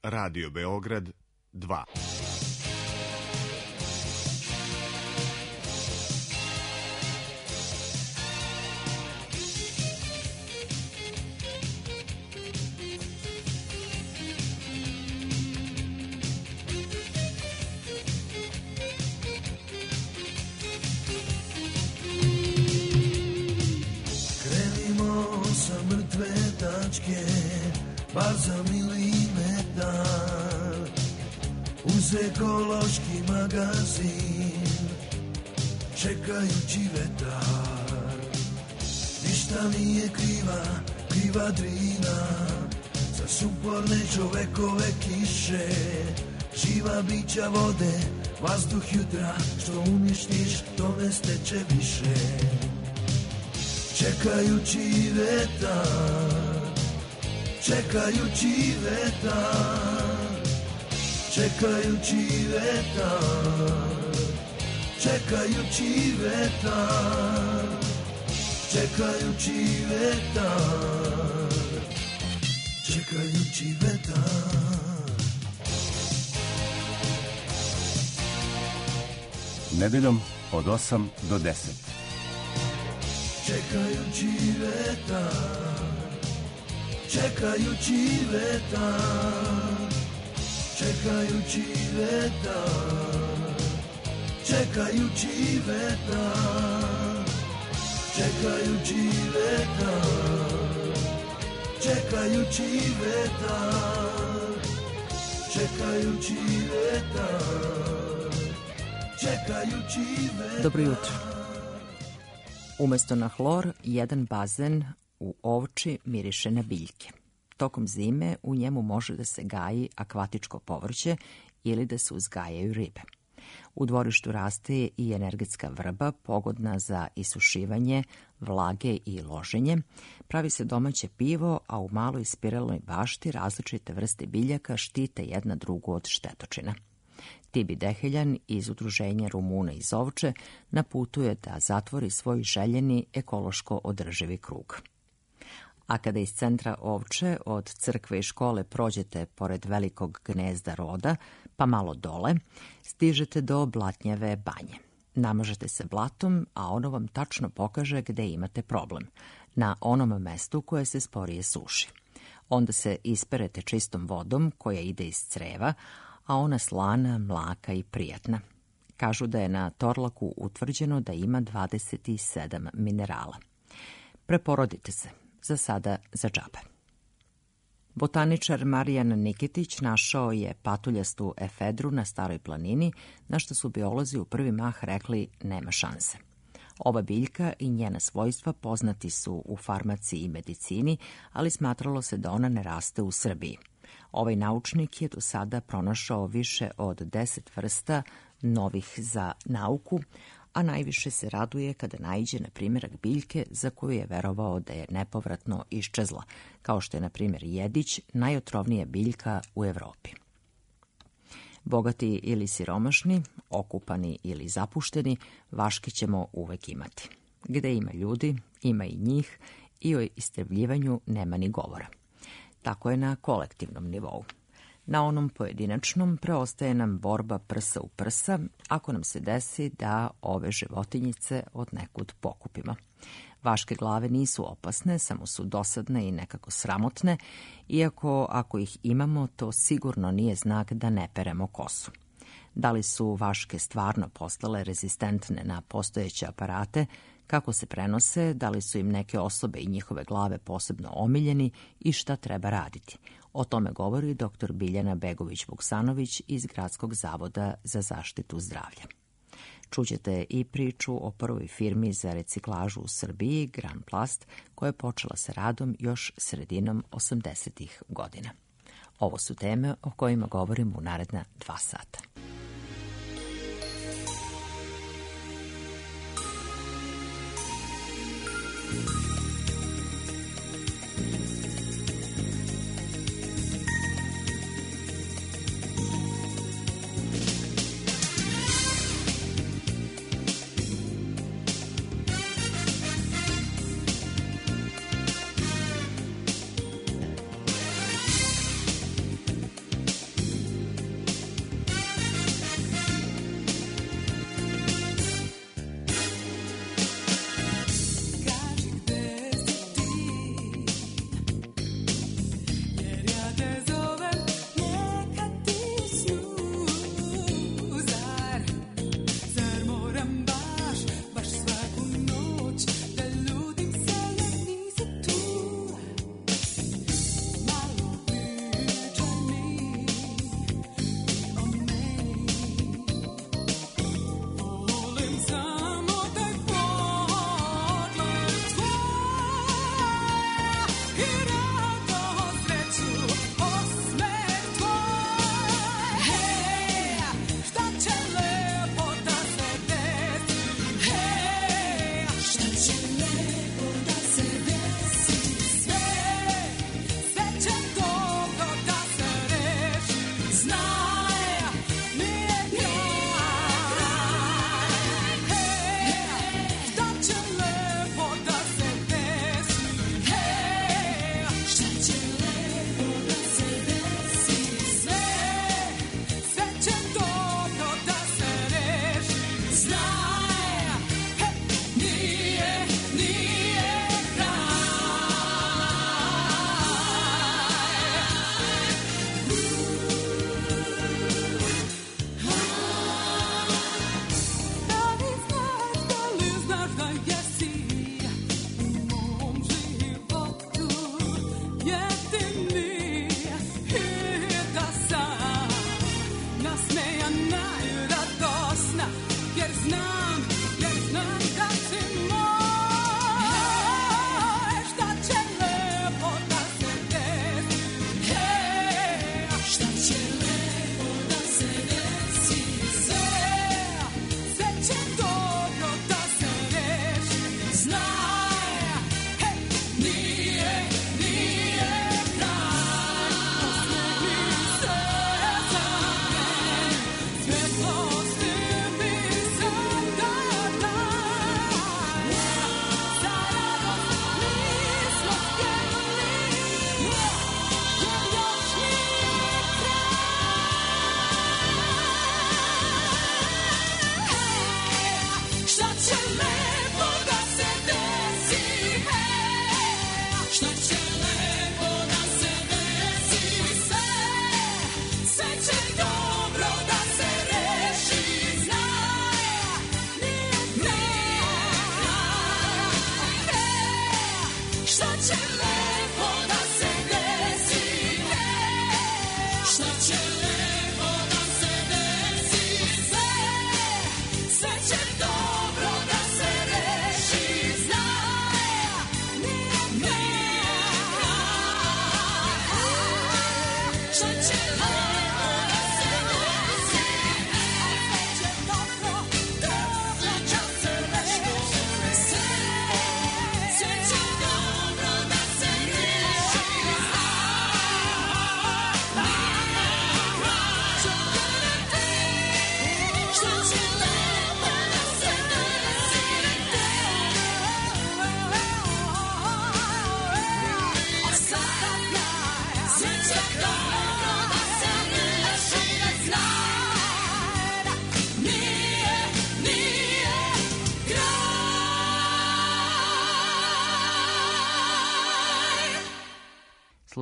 Radio Beograd 2. Krenimo sa mrtve tačke, bar za milimetar, uz ekološki magazin, čekajući vetar. Ništa nije kriva Drina, za suporne čovekove kiše, živa bića vode, vazduh jutra, što uništiš, to ne steče više. Čekajući vetar, čekajući vetar, čekajući vetar, čekajući vetar, čekajući vetar, čekajući vetar. Nedeljom od 8 do 10. Čekajući vetar, čekajući vetar, čekajući vetar, čekajući vetar, čekajući vetar, čekajući vetar, čekajući vetar, čekajući vetar. Dobro jutro. Umesto na hlor, jedan bazen u Ovči miriše na biljke. Tokom zime u njemu može da se gaji akvatičko povrće ili da se uzgajaju ribe. U dvorištu raste i energetska vrba, pogodna za isušivanje, vlage i loženje. Pravi se domaće pivo, a u maloj spiralnoj bašti različite vrste biljaka štite jedna drugu od štetočina. Tibi Deheljan iz Udruženja Rumuna iz Ovče na putu je da zatvori svoj željeni ekološko održivi krug. A kada iz centra Ovče od crkve i škole prođete pored velikog gnezda roda, pa malo dole, stižete do Blatnjeve banje. Namažete se blatom, a ono vam tačno pokaže gde imate problem, na onom mestu koje se sporije suši. Onda se isperete čistom vodom koja ide iz creva, a ona slana, mlaka i prijatna. Kažu da je na Torlaku utvrđeno da ima 27 minerala. Preporodite se, za sada za džabe. Botaničar Marijan Nikitić našao je patuljastu efedru na Staroj planini, na što su biolozi u prvi mah rekli nema šanse. Ova biljka i njena svojstva poznati su u farmaciji i medicini, ali smatralo se da ona ne raste u Srbiji. Ovaj naučnik je do sada pronašao više od 10 vrsta novih za nauku, a najviše se raduje kada naiđe na primjerak biljke za koju je verovao da je nepovratno iščezla, kao što je na primjer jedić, najotrovnija biljka u Evropi. Bogati ili siromašni, okupani ili zapušteni, vaške ćemo uvek imati. Gde ima ljudi, ima i njih i o istrebljivanju nema ni govora. Tako je na kolektivnom nivou. Na onom pojedinačnom preostaje nam borba prsa u prsa ako nam se desi da ove životinjice od nekud pokupimo. Vaške glave nisu opasne, samo su dosadne i nekako sramotne, iako ako ih imamo, to sigurno nije znak da ne peremo kosu. Da li su vaške stvarno postale rezistentne na postojeće aparate, kako se prenose, da li su im neke osobe i njihove glave posebno omiljeni i šta treba raditi. O tome govori dr. Biljana Begović-Vuksanović iz Gradskog zavoda za zaštitu zdravlja. Čućete i priču o prvoj firmi za reciklažu u Srbiji, Gran Plast, koja je počela sa radom još sredinom 80-ih godina. Ovo su teme o kojima govorimo u naredna 2 sata.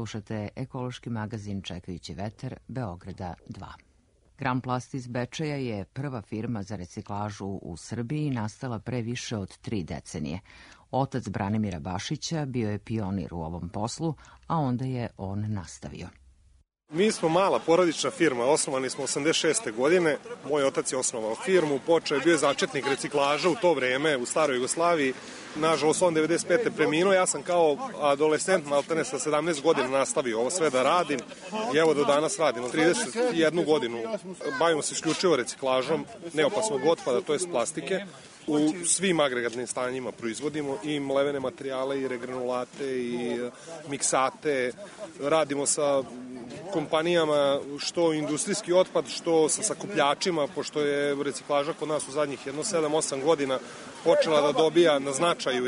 Slušate ekološki magazin Čekajući vetar, Beograda 2. Gram Plast iz Bečeja je prva firma za reciklažu u Srbiji nastala pre više od 3 decenije. Otac Branimira Bašića bio je pionir u ovom poslu, a onda je on nastavio. Mi smo mala porodična firma, osnovani smo 86. godine. Moj otac je osnovao firmu, počeo je bio začetnik reciklaža u to vreme u staroj Jugoslaviji. Nažalost, on 95. preminuo, ja sam kao adolescent, maltene sa 17 godina nastavio ovo sve da radim i evo do danas radim. 31 godinu bavimo se isključivo reciklažom neopasnog otpada, to je plastike. U svim agregatnim stanjima proizvodimo i mlevene materijale i regranulate i miksate. Radimo sa kompanijama što industrijski otpad, što sa sakupljačima, pošto je reciklaža kod nas u zadnjih 7-8 godina počela da dobija na značaju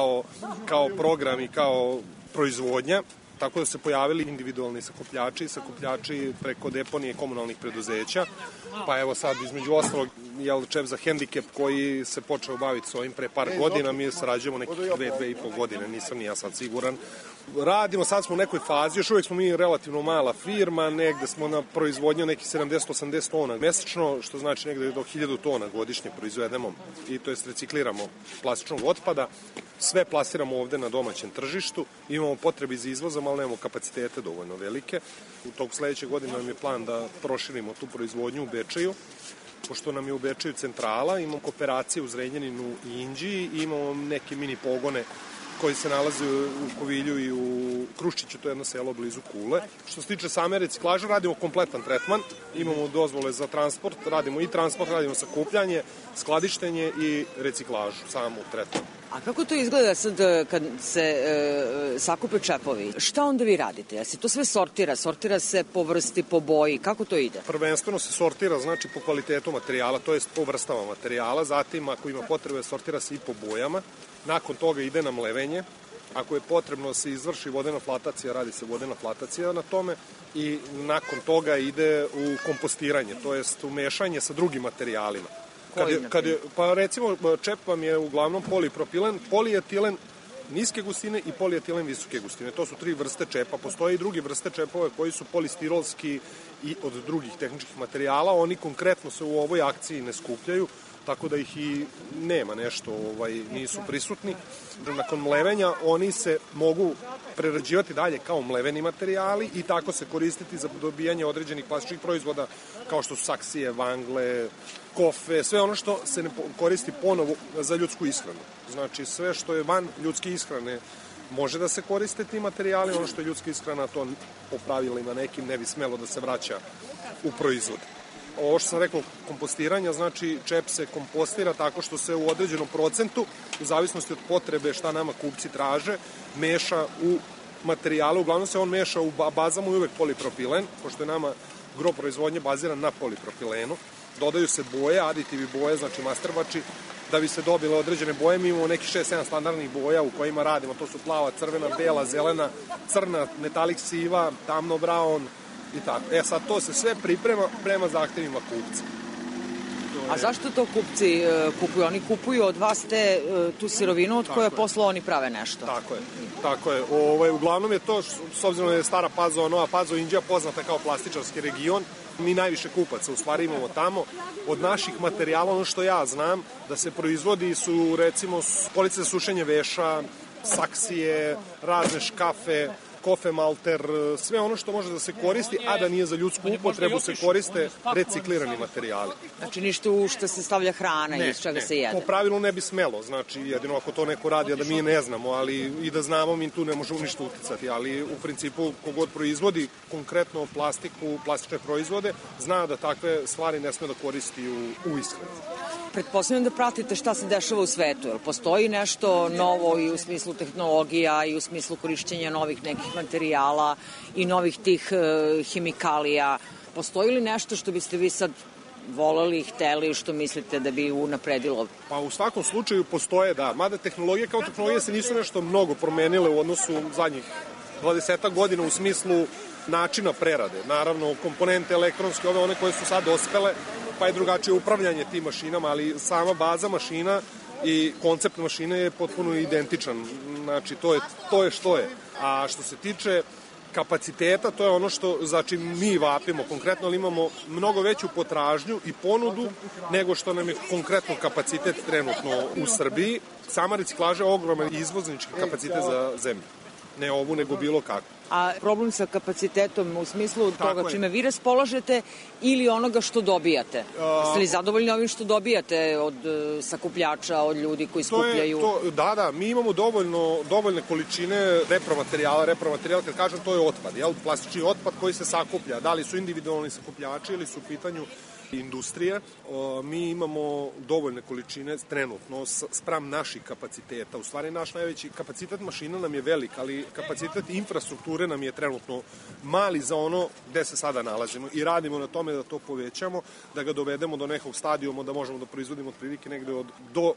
kao program i kao proizvodnja. Tako da se pojavili individualni sakupljači preko deponije komunalnih preduzeća. Pa evo sad između ostalog čep za hendikep koji se počeo baviti s ovim pre par godina, mi sarađujemo nekih 2,5 godine, nisam ni ja sad siguran. Radimo, sad smo u nekoj fazi, još uvijek smo mi relativno mala firma, negde smo na proizvodnju nekih 70-80 tona mesečno, što znači negde do 1000 tona godišnje proizvedemo i to jest recikliramo plastičnog otpada. Sve plasiramo ovde na domaćem tržištu, imamo potrebe za izvozom, ali nemamo kapacitete dovoljno velike. U toku sledeće godine nam je plan da proširimo tu proizvodnju u Bečeju, pošto nam je u Bečeju centrala, imamo kooperacije u Zrenjaninu i Inđiji i imamo neke mini pogone koji se nalaze u Kovilju i u Kruščiću, to je jedno selo blizu Kule. Što se tiče same reciklaže, radimo kompletan tretman, imamo dozvole za transport, radimo sakupljanje, skladištenje i reciklažu, samu tretman. A kako to izgleda sad kad se sakupe čepovi? Šta onda vi radite? Ja se to sve sortira? Sortira se po vrsti, po boji? Kako to ide? Prvenstveno se sortira, znači po kvalitetu materijala, to jest po vrstama materijala. Zatim, ako ima potrebe, sortira se i po bojama. Nakon toga ide na mlevenje. Ako je potrebno se izvrši vodena flatacija, radi se vodena flatacija na tome i nakon toga ide u kompostiranje, to jest u mešanje sa drugim materijalima. Pa recimo čep vam je uglavnom polipropilen, polietilen niske gustine i polietilen visoke gustine. To su 3 vrste čepa. Postoje i drugi vrste čepove koji su polistirolski i od drugih tehničkih materijala. Oni konkretno se u ovoj akciji ne skupljaju, tako da ih i nema nešto, nisu prisutni. Nakon mlevenja oni se mogu prerađivati dalje kao mleveni materijali i tako se koristiti za dobijanje određenih plastičnih proizvoda kao što su saksije, vangle, kofe, sve ono što se ne koristi ponovo za ljudsku ishranu. Znači sve što je van ljudske ishrane može da se koriste ti materijali, ono što je ljudska ishrana to po pravilima nekim ne bi smelo da se vraća u proizvod. Ovo što sam rekao, kompostiranja, znači čep se kompostira tako što se u određenom procentu, u zavisnosti od potrebe šta nama kupci traže, meša u materijale. Uglavnom se on meša u bazama i uvek polipropilen, pošto je nama gro proizvodnje baziran na polipropilenu. Dodaju se boje, aditivi boje, znači masterbači, da bi se dobile određene boje. Mi imamo nekih 6-7 standardnih boja u kojima radimo. To su plava, crvena, bela, zelena, crna, metalik siva, tamno brown i tako. Sad to se sve priprema prema zahtevima kupca. A zašto to kupci kupuju? Oni kupuju od vas tu sirovinu od koje posle oni prave nešto. Tako je. Uglavnom je to, s obzirom da je Stara Pazova, Nova Pazova, Inđija poznata kao plastičarski region, mi najviše kupaca u stvari imamo tamo. Od naših materijala, ono što ja znam, da se proizvodi su recimo police za sušenje veša, saksije, razne škafe, kofe malter, sve ono što može da se koristi, a da nije za ljudsku upotrebu, se koriste reciklirani materijali. Znači ništa u što se stavlja hrana i iz čega se jede? Po pravilu ne bi smelo, znači jedino ako to neko radi, a da mi ne znamo, ali i da znamo, mi tu ne možemo ništa uticati, ali u principu kogod proizvodi konkretno plastiku, plastične proizvode, zna da takve stvari ne sme da koristi u ishrani. Pretpostavljam da pratite šta se dešava u svetu, jer postoji nešto novo i u smislu tehnologija i u smislu korišćenja novih nekih materijala i novih tih hemikalija. Postoji li nešto što biste vi sad voleli, hteli, što mislite da bi unapredilo? Pa u svakom slučaju postoje, da. Mada tehnologije kao tehnologije se nisu nešto mnogo promenile u odnosu zadnjih 20 godina u smislu načina prerade. Naravno, komponente elektronske, one koje su sad dospele, pa je drugačije upravljanje tim mašinama, ali sama baza mašina i koncept mašine je potpuno identičan. Znači, to je što je. A što se tiče kapaciteta, to je ono što znači mi vapimo konkretno, ali imamo mnogo veću potražnju i ponudu nego što nam je konkretno kapacitet trenutno u Srbiji. Sama reciklaža je ogroman izvoznički kapacitet za zemlju. Ne ovu, nego bilo kako. A problem sa kapacitetom u smislu toga čime vi raspolažete ili onoga što dobijate? Jeste li zadovoljni ovim što dobijate od sakupljača, od ljudi koji skupljaju? Da, mi imamo dovoljne količine repromaterijala. Repromaterijal, kad kažem, to je otpad, plastični otpad koji se sakuplja. Da li su individualni sakupljači ili su u pitanju industrije. Mi imamo dovoljne količine trenutno spram naših kapaciteta. U stvari, naš najveći kapacitet mašina nam je velik, ali kapacitet infrastrukture nam je trenutno mali za ono gde se sada nalazimo i radimo na tome da to povećamo, da ga dovedemo do nekog stadijuma da možemo da proizvodimo otprilike negde do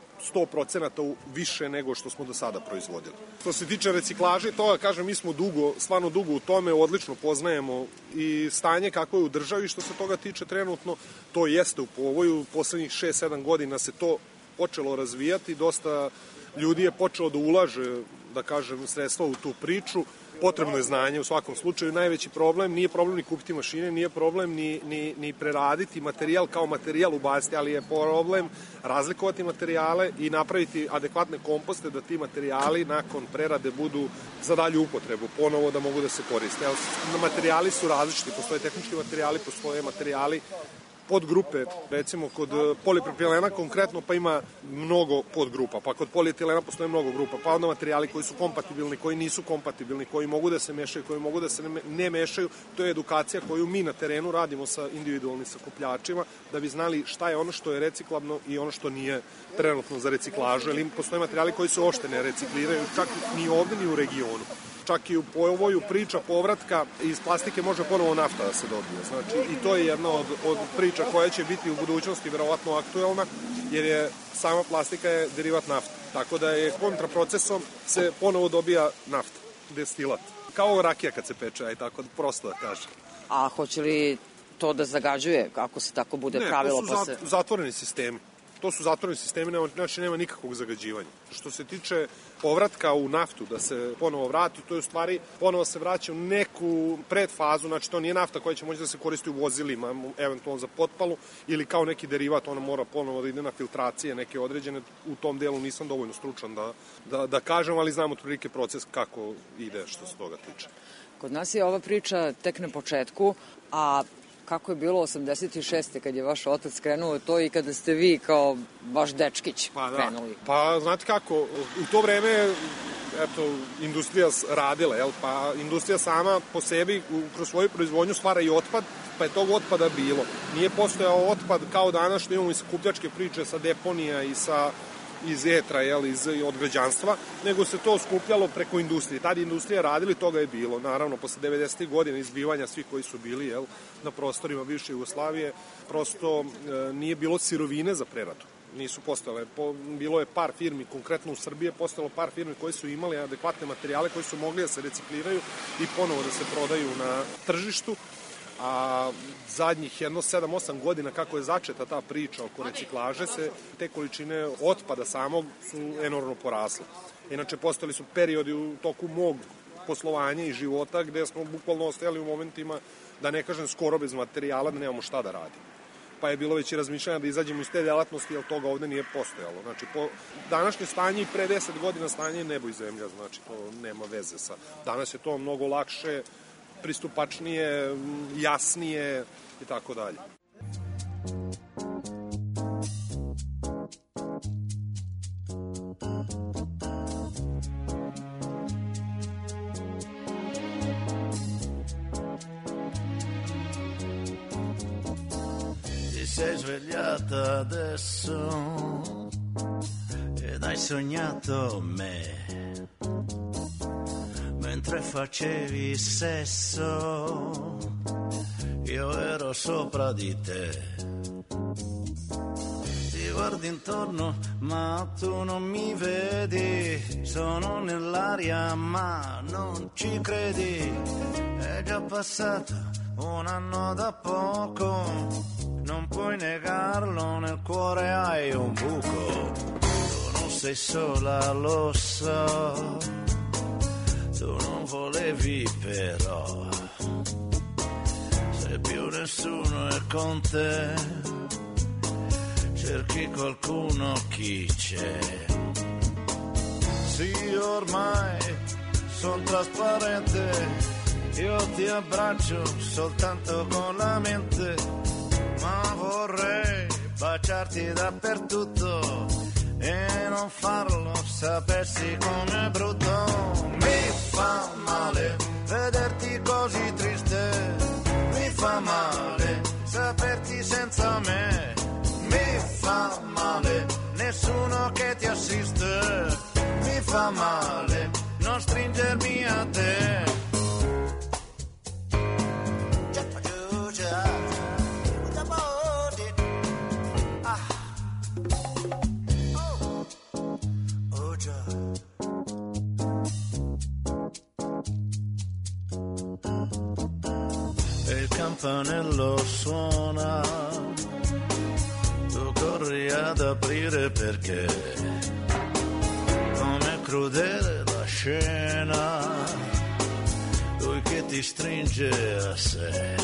100% više nego što smo do sada proizvodili. Što se tiče reciklaže, to kažem, mi smo stvarno dugo u tome, odlično poznajemo i stanje kako je u državi što se toga tiče trenutno. To jeste u povoju, u poslednjih 6-7 godina se to počelo razvijati, dosta ljudi je počelo da ulaže, da kažem, sredstva u tu priču. Potrebno je znanje u svakom slučaju. Najveći problem, nije problem ni kupiti mašine, nije problem ni preraditi materijal kao materijal ubaciti, ali je problem razlikovati materijale i napraviti adekvatne komposte da ti materijali nakon prerade budu za dalju upotrebu, ponovo da mogu da se koriste. Materijali su različiti, postoje tehnički materijali, postoje materijali podgrupe, recimo kod polipropilena konkretno, pa ima mnogo podgrupa, pa kod polietilena postoje mnogo grupa, pa onda materijali koji su kompatibilni, koji nisu kompatibilni, koji mogu da se mešaju, koji mogu da se ne mešaju. To je edukacija koju mi na terenu radimo sa individualnim sakupljačima, da bi znali šta je ono što je reciklabno i ono što nije trenutno za reciklažu, jer postoje materijali koji se uopšte ne recikliraju, čak ni ovde ni u regionu. Čak i u povoju priča povratka iz plastike može ponovo nafta da se dobije. Znači, i to je jedna od priča koja će biti u budućnosti verovatno aktuelna, jer je sama plastika je derivat nafte. Tako da je kontraprocesom se ponovo dobija nafta, destilat. Kao rakija kad se peče, aj tako prosto da kažem. A hoće li to da zagađuje, ako se tako bude pravilo? Ne, to su zatvoreni sistemi. To su zatvoreni sistemi, znači nema nikakvog zagađivanja. Što se tiče povratka u naftu, da se ponovo vrati, to je u stvari ponovo se vraća u neku predfazu, znači to nije nafta koja će moći da se koristi u vozilima, eventualno za potpalu, ili kao neki derivat, ona mora ponovo da ide na filtracije neke određene, u tom delu nisam dovoljno stručan da kažem, ali znam otprilike proces kako ide što se toga tiče. Kod nas je ova priča tek na početku, a kako je bilo 86. kad je vaš otac krenuo to i kada ste vi kao vaš dečkić krenuli? Pa znate kako, u to vreme industrija radila, pa industrija sama po sebi kroz svoju proizvodnju stvara i otpad, pa je tog otpada bilo. Nije postojao otpad kao danas što imamo i sakupljačke priče sa deponija i iz etra, od građanstva, nego se to skupljalo preko industrije. Tad je industrija radila i toga je bilo. Naravno, posle 90. godina izbivanja svih koji su bili na prostorima bivše Jugoslavije, prosto nije bilo sirovine za preradu. Nisu postojale. Bilo je par firmi, konkretno u Srbiji je postojalo par firmi koji su imali adekvatne materijale koji su mogli da se recikliraju i ponovo da se prodaju na tržištu. A zadnjih 7-8 godina kako je začeta ta priča oko reciklaže se te količine otpada samog su enormno porasle. Inače, postojali su periodi u toku mog poslovanja i života gde smo bukvalno ostajali u momentima, da ne kažem skoro bez materijala, da nemamo šta da radimo. Pa je bilo već i razmišljanja da izađemo iz te delatnosti, jer toga ovde nije postojalo. Znači, po današnje stanje i pre 10 godina stanje je nebo i zemlja, znači to nema veze sa. Danas je to mnogo lakše, pristupačnije, jasnije i tako dalje. Ti sei svegliata adesso ed hai sognato me mentre facevi sesso, io ero sopra di te. Ti guardi intorno, ma tu non mi vedi. Sono nell'aria, ma non ci credi. È già passato un anno da poco, non puoi negarlo, nel cuore hai un buco. Tu non sei sola, lo so. tu non volevi però, se più nessuno è con te, cerchi qualcuno, chi c'è? Sì, ormai son trasparente, io ti abbraccio soltanto con la mente, ma vorrei baciarti dappertutto e non farlo sapessi com'è brutto. Mi fa male vederti così triste, mi fa male saperti senza me, mi fa male nessuno che ti assiste, mi fa male non stringermi a te. E il campanello suona, tu corri ad aprire perché come crudele la scena, lui che ti stringe a sé,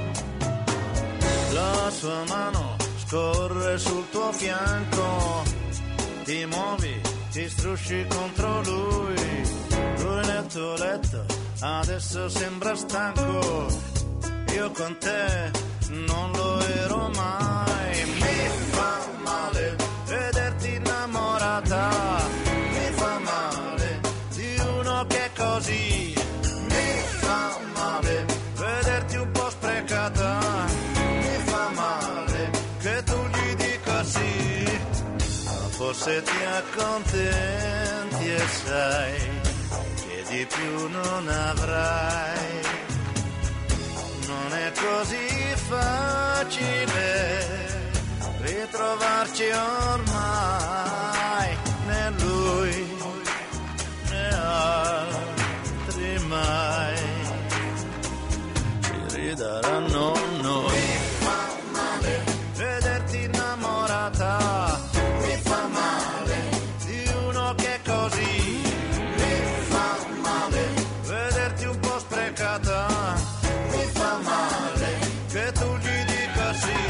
la sua mano scorre sul tuo fianco, ti muovi, ti strusci contro lui, lui nel tuo letto adesso sembra stanco, io con te non lo ero mai. Mi fa male vederti innamorata, mi fa male di uno che è così, mi fa male vederti un po' sprecata, mi fa male che tu gli dica sì, ma forse ti accontenti e sai che di più non avrai. Non è così facile ritrovarci ormai, né lui né altri mai ci ridaranno noi. Mi fa male vederti innamorata, mi fa male di uno che è così, mi fa male vederti un po' sprecata, mi fa male che tu gli dica sì.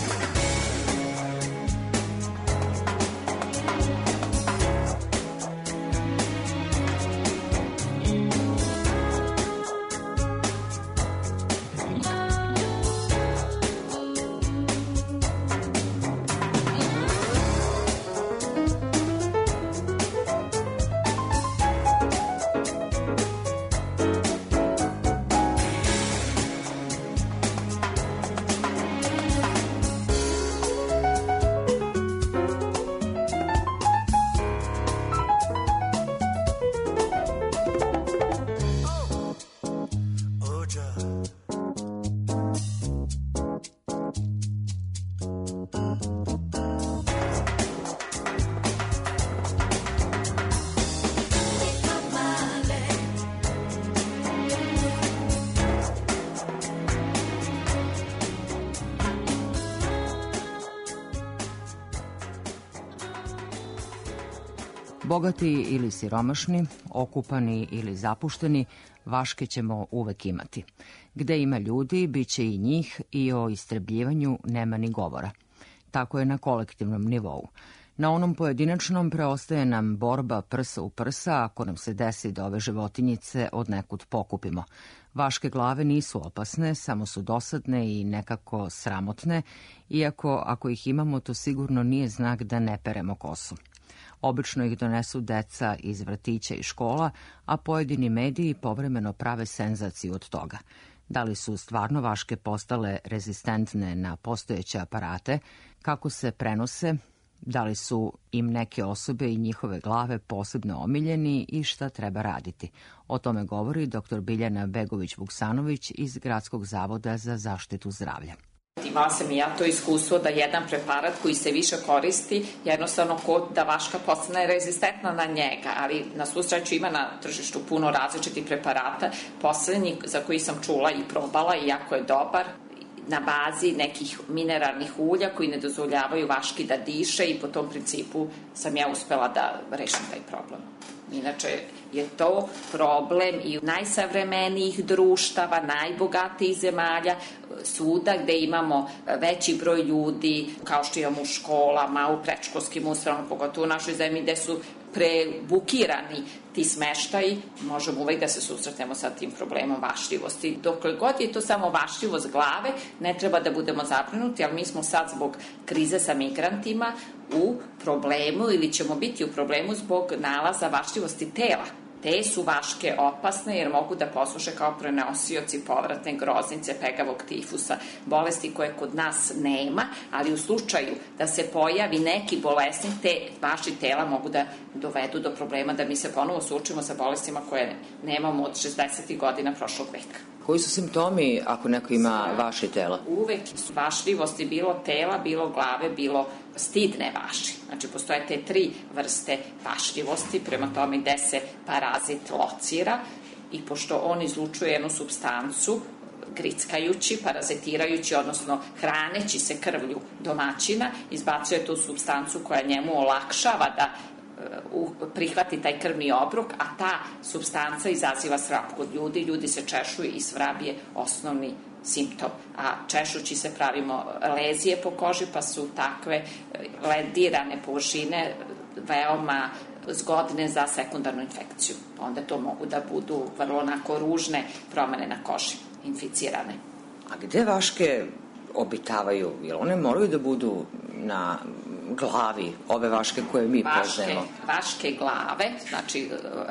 Bogati ili siromašni, okupani ili zapušteni, vaške ćemo uvek imati. Gde ima ljudi, bit će i njih i o istrebljivanju nema ni govora. Tako je na kolektivnom nivou. Na onom pojedinačnom preostaje nam borba prsa u prsa ako nam se desi da ove životinjice od nekud pokupimo. Vaške glave nisu opasne, samo su dosadne i nekako sramotne, iako ako ih imamo to sigurno nije znak da ne peremo kosu. Obično ih donesu deca iz vrtića i škola, a pojedini mediji povremeno prave senzaciju od toga. Da li su stvarno vaške postale rezistentne na postojeće aparate, kako se prenose, da li su im neke osobe i njihove glave posebno omiljeni i šta treba raditi. O tome govori dr. Biljana Begović-Vuksanović iz Gradskog zavoda za zaštitu zdravlja. Imala sam i ja to iskustvo da jedan preparat koji se više koristi, jednostavno kod da vaška postane rezistentna na njega, ali na svu sreću ima na tržištu puno različitih preparata. Poslednji za koji sam čula i probala i jako je dobar, na bazi nekih mineralnih ulja koji ne dozvoljavaju vaški da diše i po tom principu sam ja uspela da rešim taj problem. Inače je to problem i najsavremenijih društava, najbogatijih zemalja, svuda gde imamo veći broj ljudi, kao što imamo u školama, u predškolskim ustanovama, pogotovo u našoj zemlji gde su prebukirani ti smeštaji, možemo uvek da se susretnemo sa tim problemom vašljivosti. Dokle god je to samo vašljivost glave, ne treba da budemo zabrinuti, ali mi smo sad zbog krize sa migrantima u problemu ili ćemo biti u problemu zbog nalaza vašljivosti tela. Te su vaške opasne jer mogu da posluše kao prenosioci povratne groznice, pegavog tifusa, bolesti koje kod nas nema, ali u slučaju da se pojavi neki bolesnik, te vaši tela mogu da dovedu do problema da mi se ponovo suočimo sa bolestima koje nemamo od 60. godina prošlog veka. Koji su simptomi ako neko ima vaši tela? Uvek su vašljivosti bilo tela, bilo glave, bilo stidne vaši. Znači, postoje te 3 vrste vašljivosti, prema tome gde se parazit locira i pošto on izlučuje jednu supstancu, grickajući, parazitirajući, odnosno hraneći se krvlju domaćina, izbacuje tu supstancu koja njemu olakšava da prihvati taj krvni obrok, a ta supstanca izaziva svrab kod ljudi, ljudi se češu i svrab je osnovni simptom, a češući se pravimo lezije po koži, pa su takve ledirane površine veoma zgodne za sekundarnu infekciju. Onda to mogu da budu vrlo onako ružne promene na koži, inficirane. A gde vaške obitavaju? Jer one moraju da budu na glavi, ove vaške koje mi poznajemo? Vaške glave, znači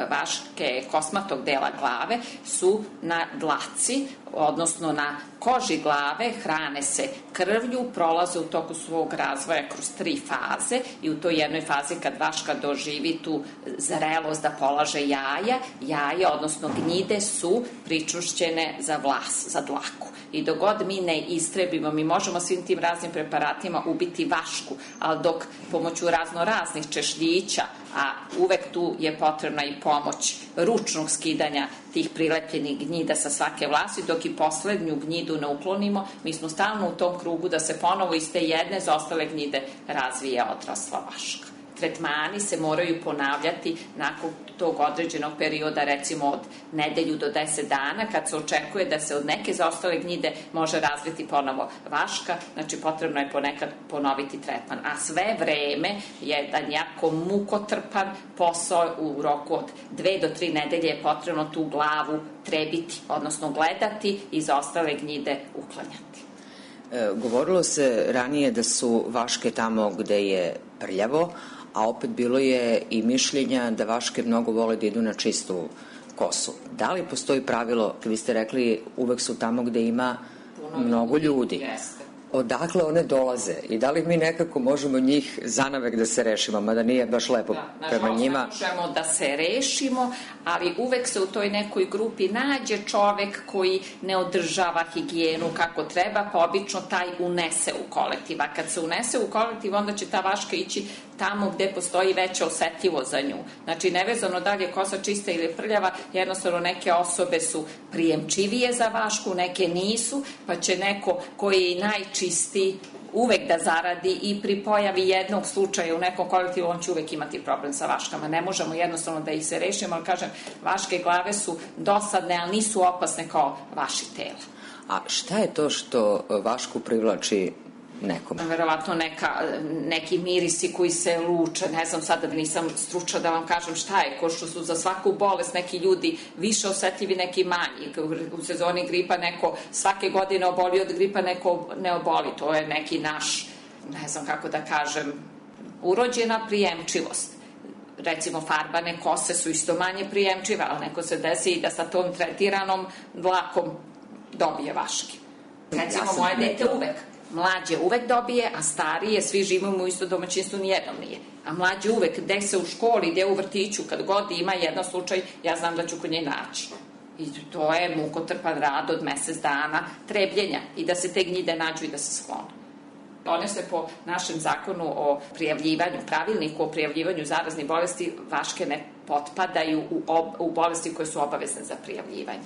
vaške kosmatog dela glave su na dlaci, odnosno na koži glave, hrane se krvlju, prolaze u toku svog razvoja kroz 3 faze i u toj jednoj fazi kad vaška doživi tu zrelost da polaže jaja, odnosno gnjide su pričušćene za vlas, za dlaku. I dok god mi ne istrebimo, mi možemo svim tim raznim preparatima ubiti vašku, ali dok pomoću raznih češljića, a uvek tu je potrebna i pomoć ručnog skidanja tih prilepljenih gnjida sa svake vlasi, dok i poslednju gnjidu ne uklonimo, mi smo stalno u tom krugu da se ponovo iz te jedne za ostale gnjide razvije odrasla vaška. Tretmani se moraju ponavljati nakon tog određenog perioda, recimo od nedelju do 10 dana, kad se očekuje da se od neke zaostale gnjide može razviti ponovo vaška, znači potrebno je ponekad ponoviti tretman. A sve vreme je jedan jako mukotrpan posao, u roku od 2 do 3 nedelje je potrebno tu glavu trebiti, odnosno gledati i zaostale gnjide uklanjati. Govorilo se ranije da su vaške tamo gde je prljavo, a opet bilo je i mišljenja da vaške mnogo vole da idu na čistu kosu. Da li postoji pravilo, vi ste rekli, uvek su tamo gde ima mnogo ljudi? Jeste. Odakle one dolaze i da li mi nekako možemo njih zanavek da se rešimo, mada nije baš lepo prema njima? Ne možemo da se rešimo, ali uvek se u toj nekoj grupi nađe čovek koji ne održava higijenu kako treba, pa obično taj unese u kolektiv. A kad se unese u kolektiv, onda će ta vaška ići tamo gde postoji veća osetljivost za nju. Znači, nevezano da li je kosa čista ili prljava, jednostavno neke osobe su prijemčivije za vašku, neke nisu, pa će neko koji je najčistiji uvek da zaradi i pri pojavi jednog slučaja u nekom kolektivu, on će uvek imati problem sa vaškama. Ne možemo jednostavno da ih se rešimo, ali kažem, vaške glave su dosadne, ali nisu opasne kao vaši tela. A šta je to što vašku privlači nekome? Verovatno neki mirisi koji se luče, ne znam sada da nisam stručna da vam kažem šta je, ko što su za svaku bolest neki ljudi više osetljivi, neki manji. U sezoni gripa neko svake godine oboli od gripa, neko ne oboli. To je neki naš, ne znam kako da kažem, urođena prijemčivost. Recimo, farbane kose su isto manje prijemčive, ali neko se desi i da sa tom tretiranom dlakom dobije vaške. Recimo, moje dete uvek. Mlađe uvek dobije, a starije, svi živimo u isto domaćinstvu, nijednom nije. A mlađe uvek, gde se u školi, gde u vrtiću, kad god ima jedan slučaj, ja znam da ću kod nje naći. I to je mukotrpan rad od mesec dana trebljenja i da se te gnjide nađu i da se sklone. One se po našem zakonu o prijavljivanju, pravilniku o prijavljivanju zaraznih bolesti, vaške ne potpadaju u bolesti koje su obavezne za prijavljivanje.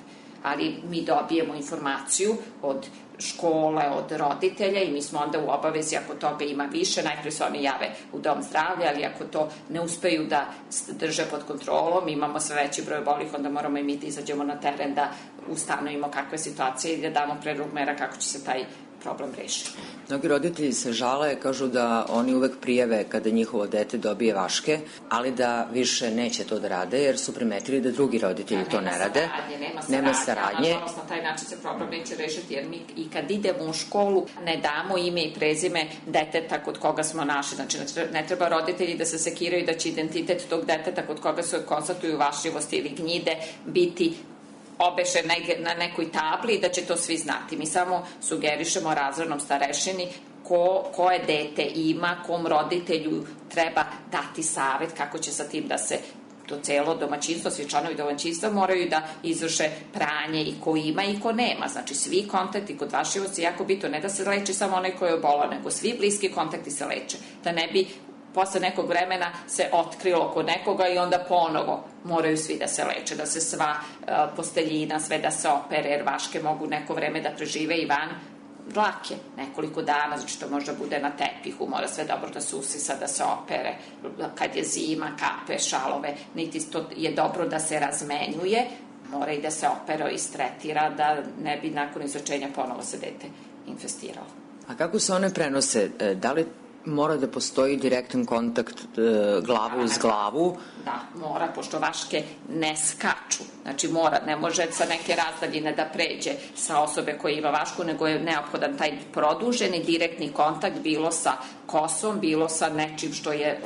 ali mi dobijemo informaciju od škole, od roditelja i mi smo onda u obavezi, ako toga ima više, najpre se oni jave u dom zdravlja, ali ako to ne uspeju da drže pod kontrolom, imamo sve veći broj obolih, onda moramo i mi da izađemo na teren da ustanovimo kakve situacije i da damo predlog mera kako će se taj problem rešiti. Mnogi roditelji se žale, kažu da oni uvek prijave kada njihovo dete dobije vaške, ali da više neće to da rade jer su primetili da drugi roditelji to ne rade. Nema saradnje. Nažalost, na taj način se problem neće rešiti jer mi i kad idemo u školu ne damo ime i prezime deteta kod koga smo našli. Znači, ne treba roditelji da se sekiraju da će identitet tog deteta kod koga se konstatuju vašljivost ili gnjide biti obeše na nekoj tabli i da će to svi znati. Mi samo sugerišemo razrednom starešini koje dete ima, kom roditelju treba dati savet kako će sa tim da se to celo domaćinstvo, svi članovi domaćinstva moraju da izvrše pranje i ko ima i ko nema. Znači, svi kontakti kod vašljivosti je jako bitno, ne da se leči samo onaj ko je obolao, nego svi bliski kontakti se leče. Da ne bi posle nekog vremena se otkrilo kod nekoga i onda ponovo moraju svi da se leče, da se sva posteljina, sve da se opere, jer vaške mogu neko vreme da prežive i van dlake, nekoliko dana, znači to možda bude na tepihu, mora sve dobro da se usisa, da se opere, kad je zima, kape, šalove, niti to je dobro da se razmenjuje, mora i da se opere i stretira, da ne bi nakon izlečenja ponovo se dete infestiralo. A kako se one prenose? Da li mora da postoji direktan kontakt glavu uz glavu? Da, mora, pošto vaške ne skaču. Znači mora, ne može sa neke razdaljine da pređe sa osobe koja ima vašku, nego je neophodan taj produženi direktni kontakt, bilo sa kosom, bilo sa nečim što je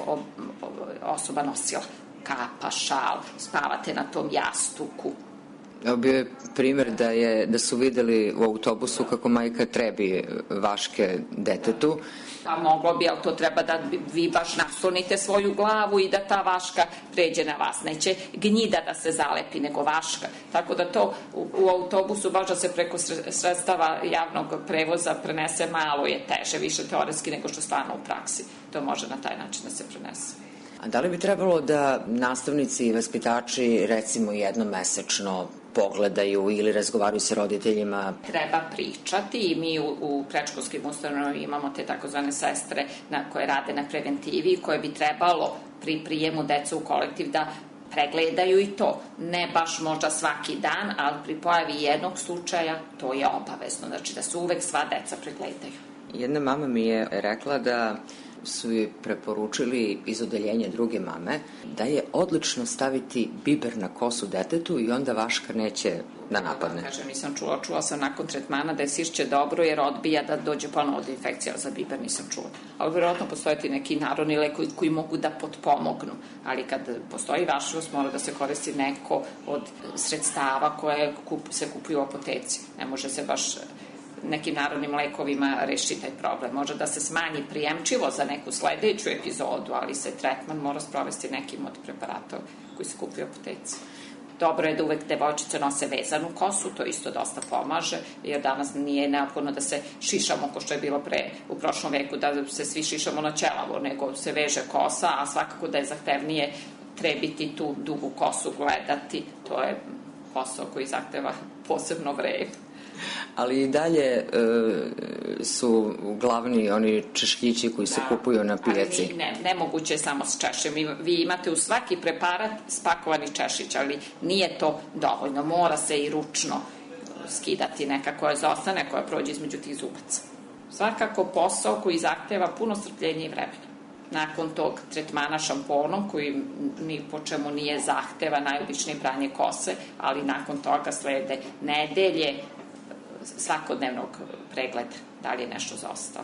osoba nosila. Kapa, šal, spavate na tom jastuku. Evo bio je primer da su videli u autobusu kako majka trebi vaške detetu. Pa moglo bi, ali to treba da vi baš naslonite svoju glavu i da ta vaška pređe na vas. Neće gnjida da se zalepi, nego vaška. Tako da to u autobusu baš da se preko sredstava javnog prevoza prenese, malo je teže, više teoretski nego što stvarno u praksi. To može na taj način da se prenese. A da li bi trebalo da nastavnici i vaspitači recimo jednom mesečno pogledaju ili razgovaraju sa roditeljima? Treba pričati i mi u predškolskim ustanovama imamo te takozvane sestre koje rade na preventivi, koje bi trebalo pri prijemu deca u kolektiv da pregledaju i to. Ne baš možda svaki dan, ali pri pojavi jednog slučaja to je obavezno. Znači da se uvek sva deca pregledaju. Jedna mama mi je rekla da su joj preporučili iz odeljenja druge mame da je odlično staviti biber na kosu detetu i onda vaška neće da napadne. Kažem, nisam čula sam nakon tretmana da je sišće dobro jer odbija da dođe ponovo do infekcija, za biber nisam čula. Ali vjerojatno postoje ti neki narodni lekovi koji mogu da potpomognu, ali kad postoji vašljivost mora da se koristi neko od sredstava koje se kupuju u apoteci. Ne može se baš nekim narodnim lekovima reši taj problem. Može da se smanji prijemčivo za neku sledeću epizodu, ali se tretman mora sprovesti nekim od preparata koji se kupuju u apoteci. Dobro je da uvek devojčice nose vezanu kosu, to isto dosta pomaže, jer danas nije neophodno da se šišamo, ko što je bilo u prošlom veku, da se svi šišamo na ćelavo, nego se veže kosa, a svakako da je zahtevnije trebiti tu dugu kosu, gledati, to je posao koji zahteva posebno vreme. Ali i dalje su glavni oni češljići koji se kupuju na pijaci. Ali nemoguće je samo s češem. Vi imate u svaki preparat spakovani češić, ali nije to dovoljno. Mora se i ručno skidati neka koja zostane, koja prođe između tih zubaca. Svakako posao koji zahteva puno strpljenja i vremena. Nakon tog tretmana šamponom, koji ni po čemu nije zahteva, najobičnije pranje kose, ali nakon toga slede nedelje svakodnevnog pregleda, da li je nešto zaostalo.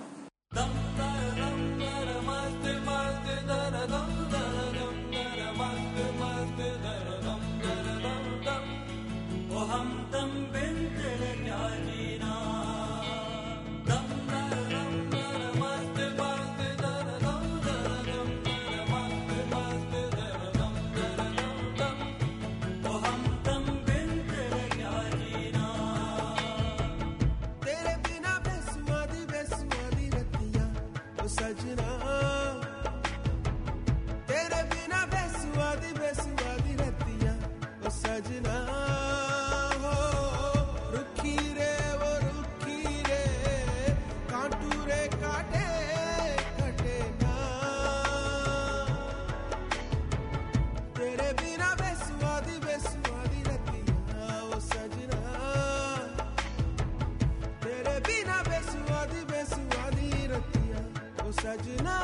Sajna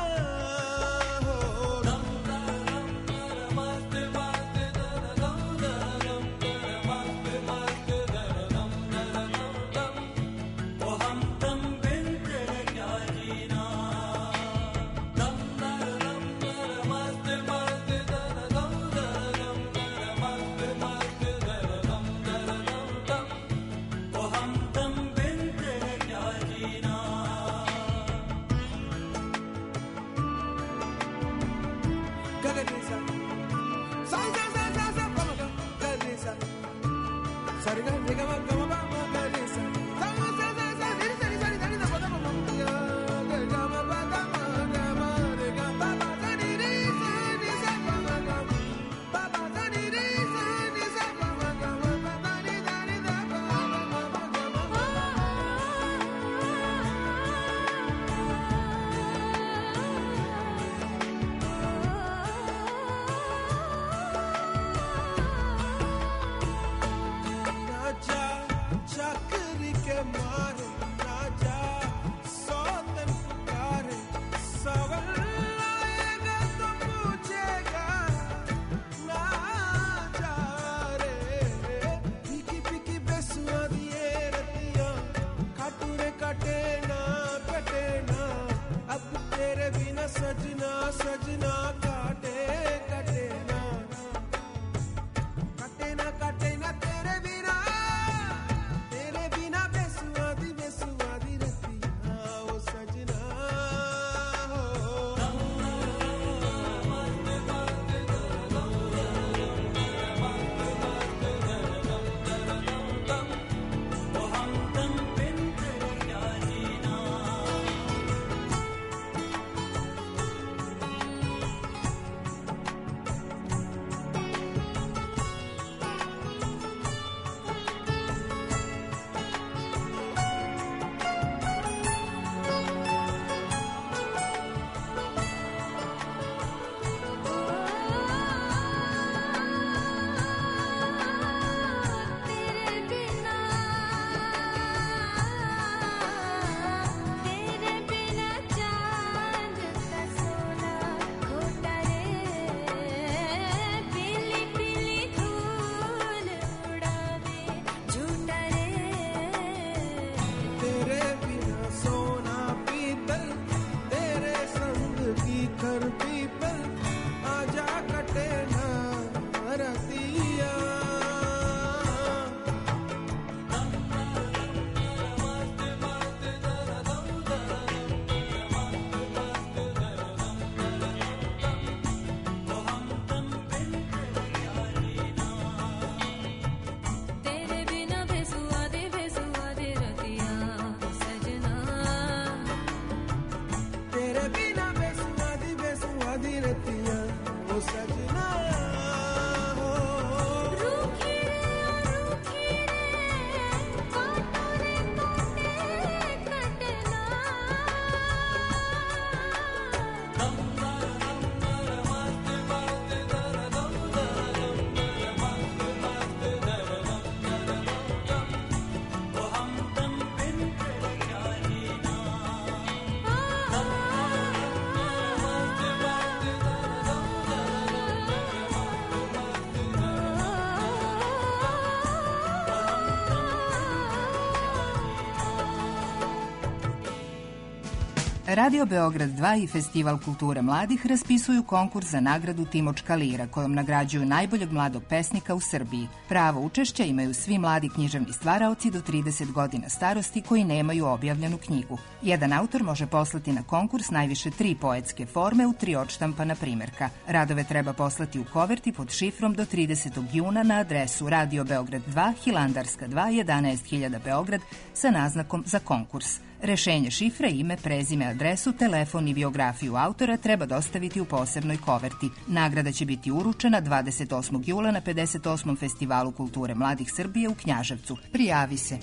Radio Beograd 2 i Festival kulture mladih raspisuju konkurs za nagradu Timočka lira, kojom nagrađuju najboljeg mladog pesnika u Srbiji. Pravo učešća imaju svi mladi književni stvaraoci do 30 godina starosti koji nemaju objavljenu knjigu. Jedan autor može poslati na konkurs najviše 3 poetske forme u 3 odštampana primerka. Radove treba poslati u koverti pod šifrom do 30. juna na adresu Radio Beograd 2, Hilandarska 2, 11.000 Beograd sa naznakom za konkurs. Rešenje šifre, ime, prezime, adresu, telefon i biografiju autora treba dostaviti u posebnoj koverti. Nagrada će biti uručena 28. jula na 58. Festivalu kulture mladih Srbije u Knjaževcu. Prijavi se.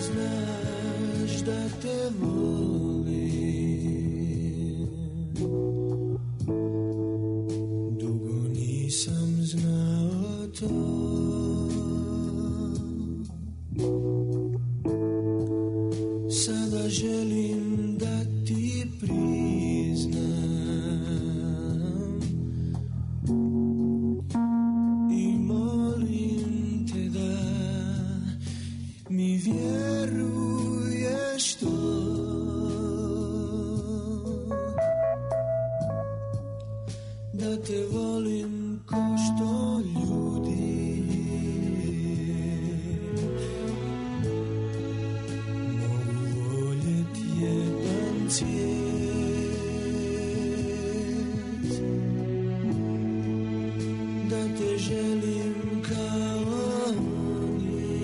Da te volim da te volim ko što ljudi mogu voljet jedan cvijet, da te želim kao oni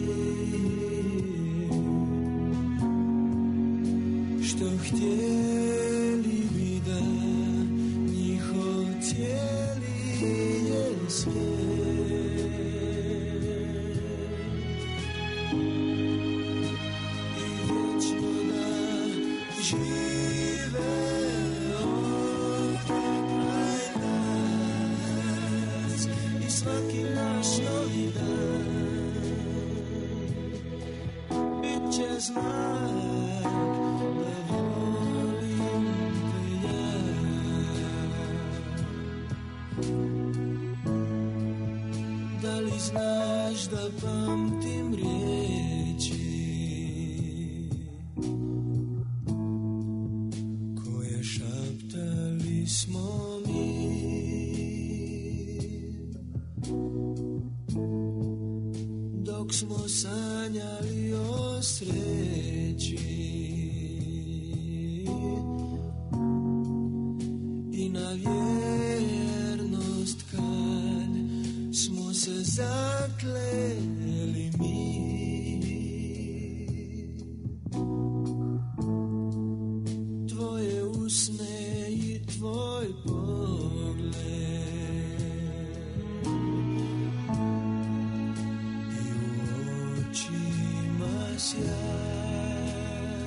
što htjeli bi da njihov cijeli je svijet. I vječno da žive ovdje kraj nas i svaki naš novi dan bit će znak da volim te ja. Da li znaš da pamtim riječi koje šaptali smo mi dok smo sanjali o sreći i na vjernost kad smo se zakleli mi. Tvoje usne i tvoj pogled i u očima sjaj.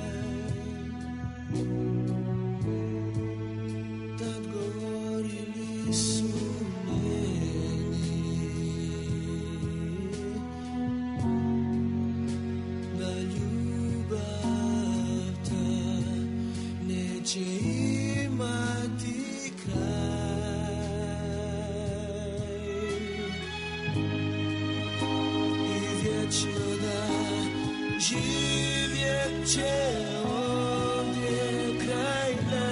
Tad govorili su meni da ljubav ta neće imati kraj i vječno da živjet će ovdje kraj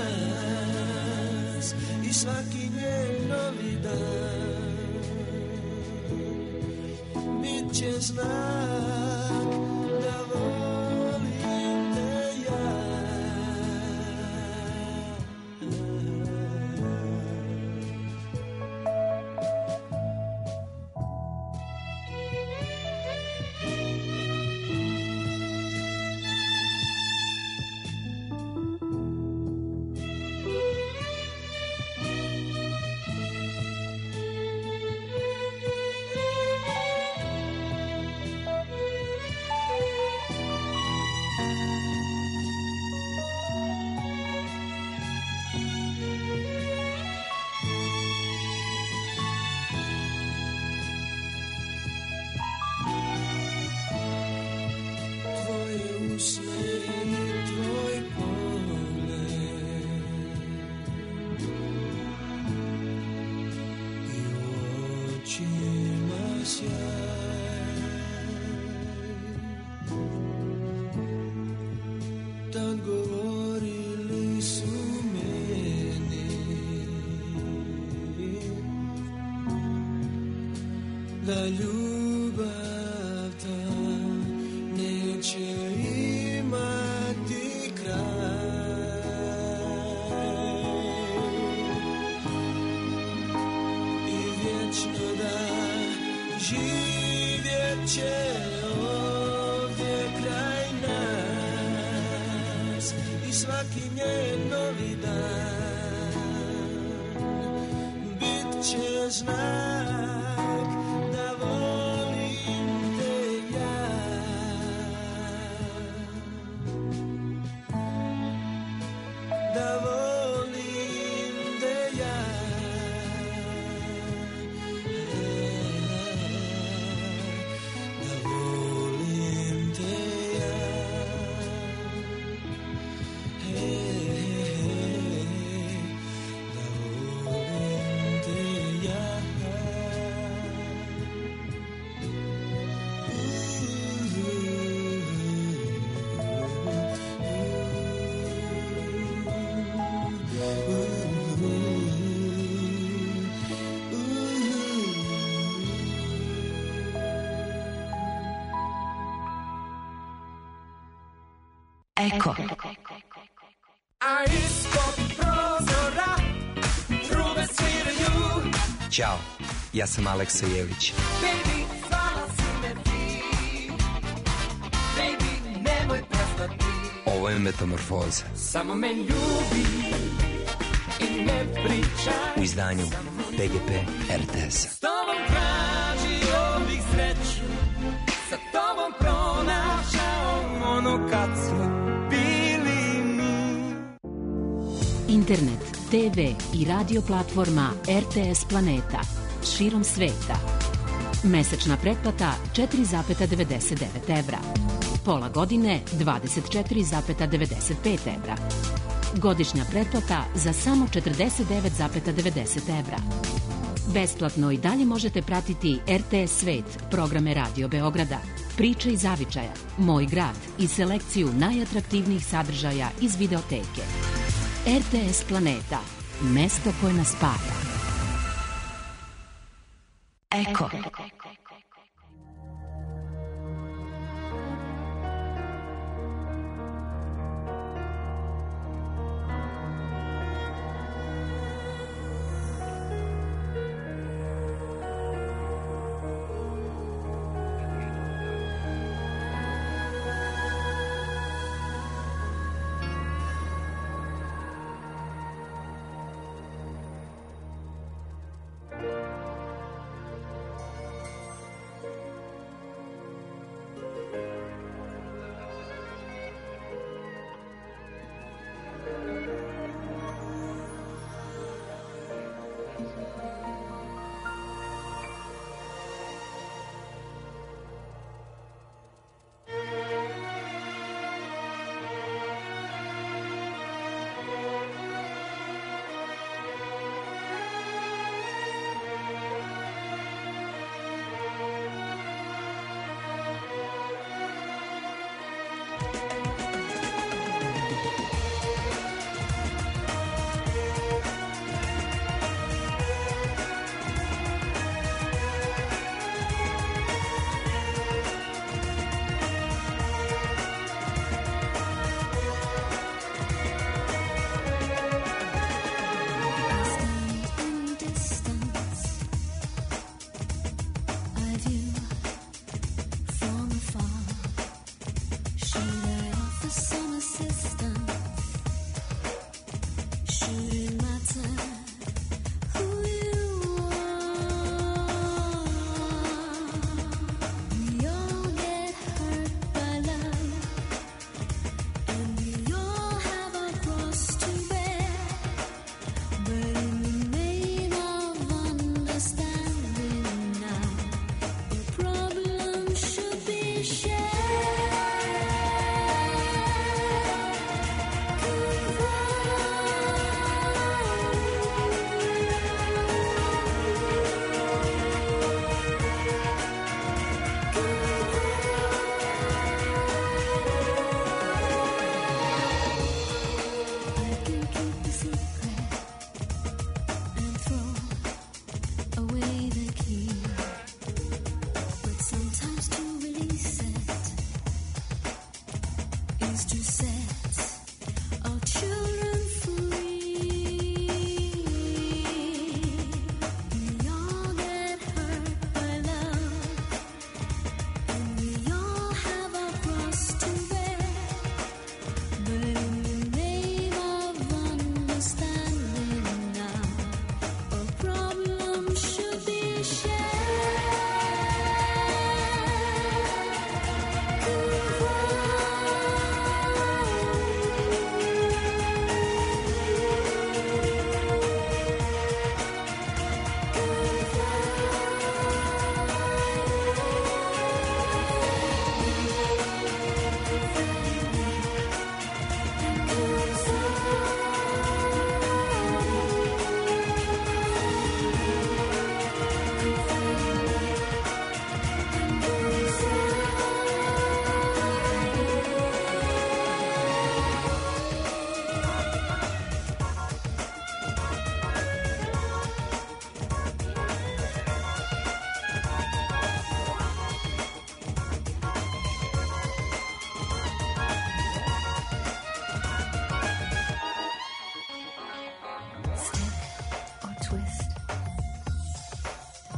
nas i svaki njen novi dan bit će znak da volim te ja. Tvoje usne i tvoj pogled i u očima sjaj. Tad govorili su meni da ljubav ta neće imati kraj i vječno da živjet će ovdje kraj nas i svaki njen novi dan bit će znak da volim te ja. Da volim te ja. Da volim te ja. Da volim te ja. Eko. A ispod prozora trube sviraju. Ćao, ja sam Aleksa Jelić. Baby, zvala si me ti. Baby, nemoj prestati. Ovo je Metamorfoza. Samo me ljubi i ne pričaj. U izdanju PGP RTS-a. S tobom tražio bih sreću, sa tobom pronašao ono kad smo bili mi. Internet, TV i radio platforma RTS Planeta. Širom sveta. Mesečna pretplata 4,99 evra. Pola godine 24,95 evra. Godišnja pretplata za samo 49,90 evra. Besplatno i dalje možete pratiti RTS Svet, programe Radio Beograda, Priče iz zavičaja, Moj grad i selekciju najatraktivnijih sadržaja iz videoteke. RTS Planeta, mesto koje nas spaja. Eko.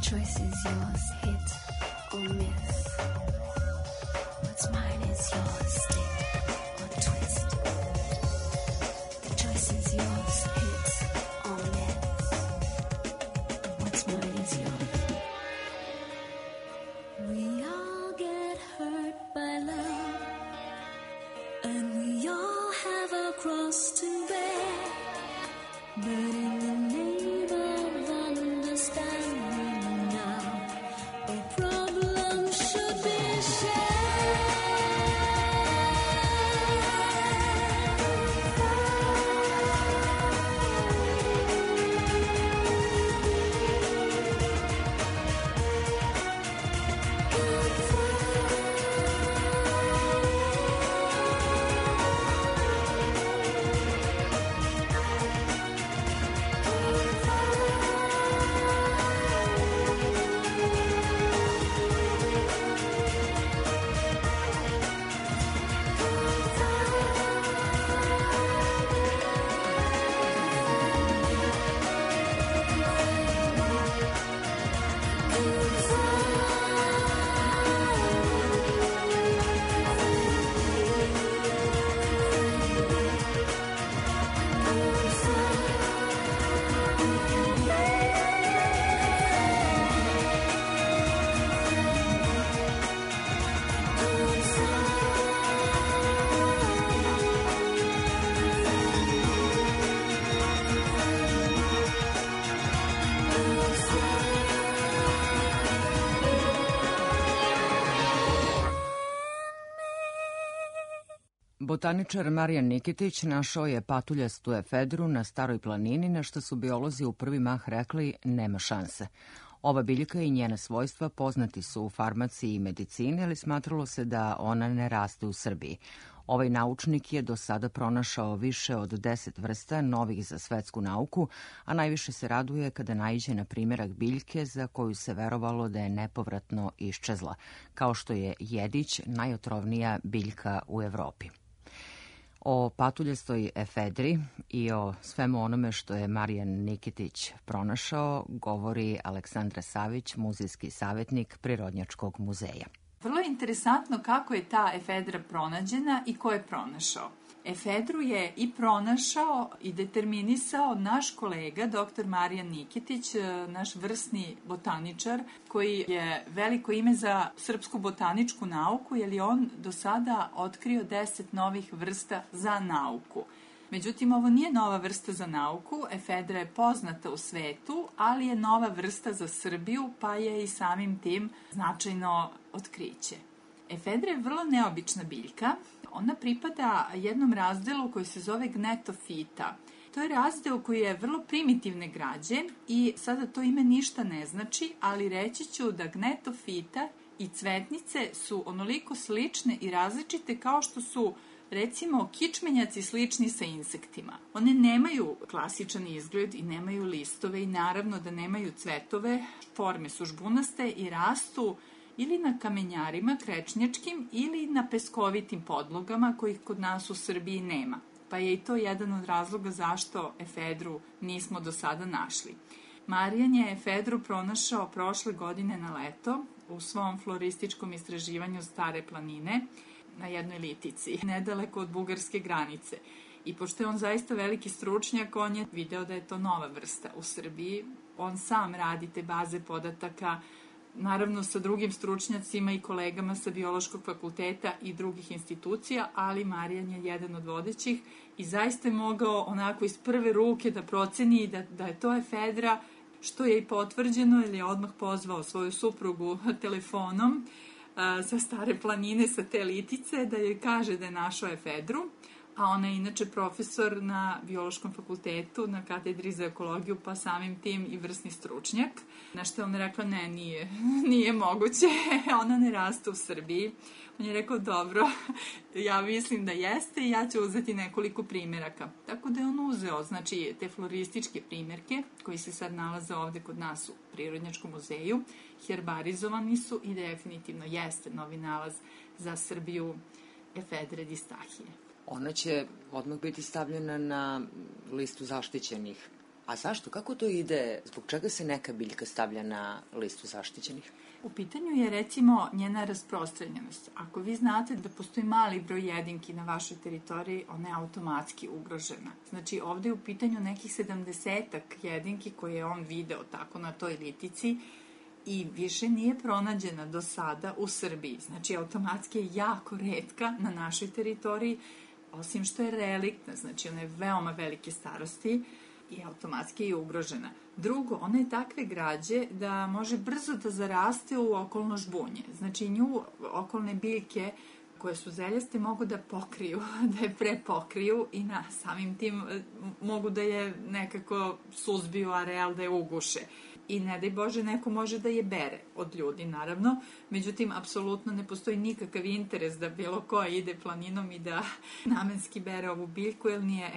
choice is yours, hit or miss. What's mine is yours, stick or twist. The choice is yours, hit or miss. What's mine is yours. We all get hurt by love, and we all have a cross to bear. But in the name of understanding now, a problem should be Botaničar Marijan Nikitić našao je patuljastu efedru na Staroj planini, na što su biolozi u prvi mah rekli nema šanse. Ova biljka i njena svojstva poznati su u farmaciji i medicini, ali smatralo se da ona ne raste u Srbiji. Ovaj naučnik je do sada pronašao više od 10 vrsta novih za svetsku nauku, a najviše se raduje kada naiđe na primjerak biljke za koju se verovalo da je nepovratno iščezla, kao što je jedić, najotrovnija biljka u Evropi. O patuljastoj efedri i o svemu onome što je Marijan Nikitić pronašao govori Aleksandra Savić, muzejski savjetnik Prirodnjačkog muzeja. Vrlo je interesantno kako je ta efedra pronađena i ko je pronašao. Efedru je i pronašao i determinisao naš kolega, dr. Marijan Nikitić, naš vrsni botaničar, koji je veliko ime za srpsku botaničku nauku, jer je on do sada otkrio 10 novih vrsta za nauku. Međutim, ovo nije nova vrsta za nauku, efedra je poznata u svetu, ali je nova vrsta za Srbiju, pa je i samim tim značajno otkriće. Efedra je vrlo neobična biljka. Ona pripada jednom razdelu koji se zove gnetofita. To je razdeo koji je vrlo primitivne građe i sada to ime ništa ne znači, ali reći ću da gnetofita i cvetnice su onoliko slične i različite kao što su recimo kičmenjaci slični sa insektima. One nemaju klasičan izgled i nemaju listove i naravno da nemaju cvetove, forme su žbunaste i rastu ili na kamenjarima krečnjačkim ili na peskovitim podlogama kojih kod nas u Srbiji nema. Pa je i to jedan od razloga zašto efedru nismo do sada našli. Marijan je efedru pronašao prošle godine na leto u svom florističkom istraživanju Stare planine na jednoj litici, nedaleko od bugarske granice. I pošto je on zaista veliki stručnjak, on je video da je to nova vrsta u Srbiji. On sam radi te baze podataka, naravno sa drugim stručnjacima i kolegama sa biološkog fakulteta i drugih institucija, ali Marijan je jedan od vodećih i zaista je mogao onako iz prve ruke da proceni da je to efedra, što je i potvrđeno, jer je odmah pozvao svoju suprugu telefonom sa Stare planine, sa te litice, da joj kaže da je našao efedru, a ona je inače profesor na biološkom fakultetu, na katedri za ekologiju, pa samim tim i vrsni stručnjak. Na što je ona rekla, ne, nije moguće, ona ne raste u Srbiji. On je rekao, dobro, ja mislim da jeste i ja ću uzeti nekoliko primjeraka. Tako da je on uzeo, znači, te florističke primjerke, koji se sad nalaze ovde kod nas u Prirodnjačkom muzeju, herbarizovani su i definitivno jeste novi nalaz za Srbiju efedre distahije. Ona će odmah biti stavljena na listu zaštićenih, A zašto? Kako to ide? Zbog čega se neka biljka stavlja na listu zaštićenih? U pitanju je recimo njena rasprostranjenost. Ako vi znate da postoji mali broj jedinki na vašoj teritoriji, ona je automatski ugrožena. Znači ovde je u pitanju nekih 70-ak jedinki koje je on video tako na toj litici i više nije pronađena do sada u Srbiji. Znači automatski je jako retka na našoj teritoriji, osim što je reliktna, znači ona je veoma velike starosti i automatski je ugrožena. Drugo, ona je takve građe da može brzo da zaraste u okolno žbunje. Znači nju okolne biljke koje su zeljaste mogu da pokriju, da je prepokriju i na samim tim mogu da je nekako suzbiju areal, da je uguše. I ne daj Bože, neko može da je bere od ljudi, naravno. Međutim, apsolutno ne postoji nikakav interes da bilo ko ide planinom i da namenski bere ovu biljku, jer nije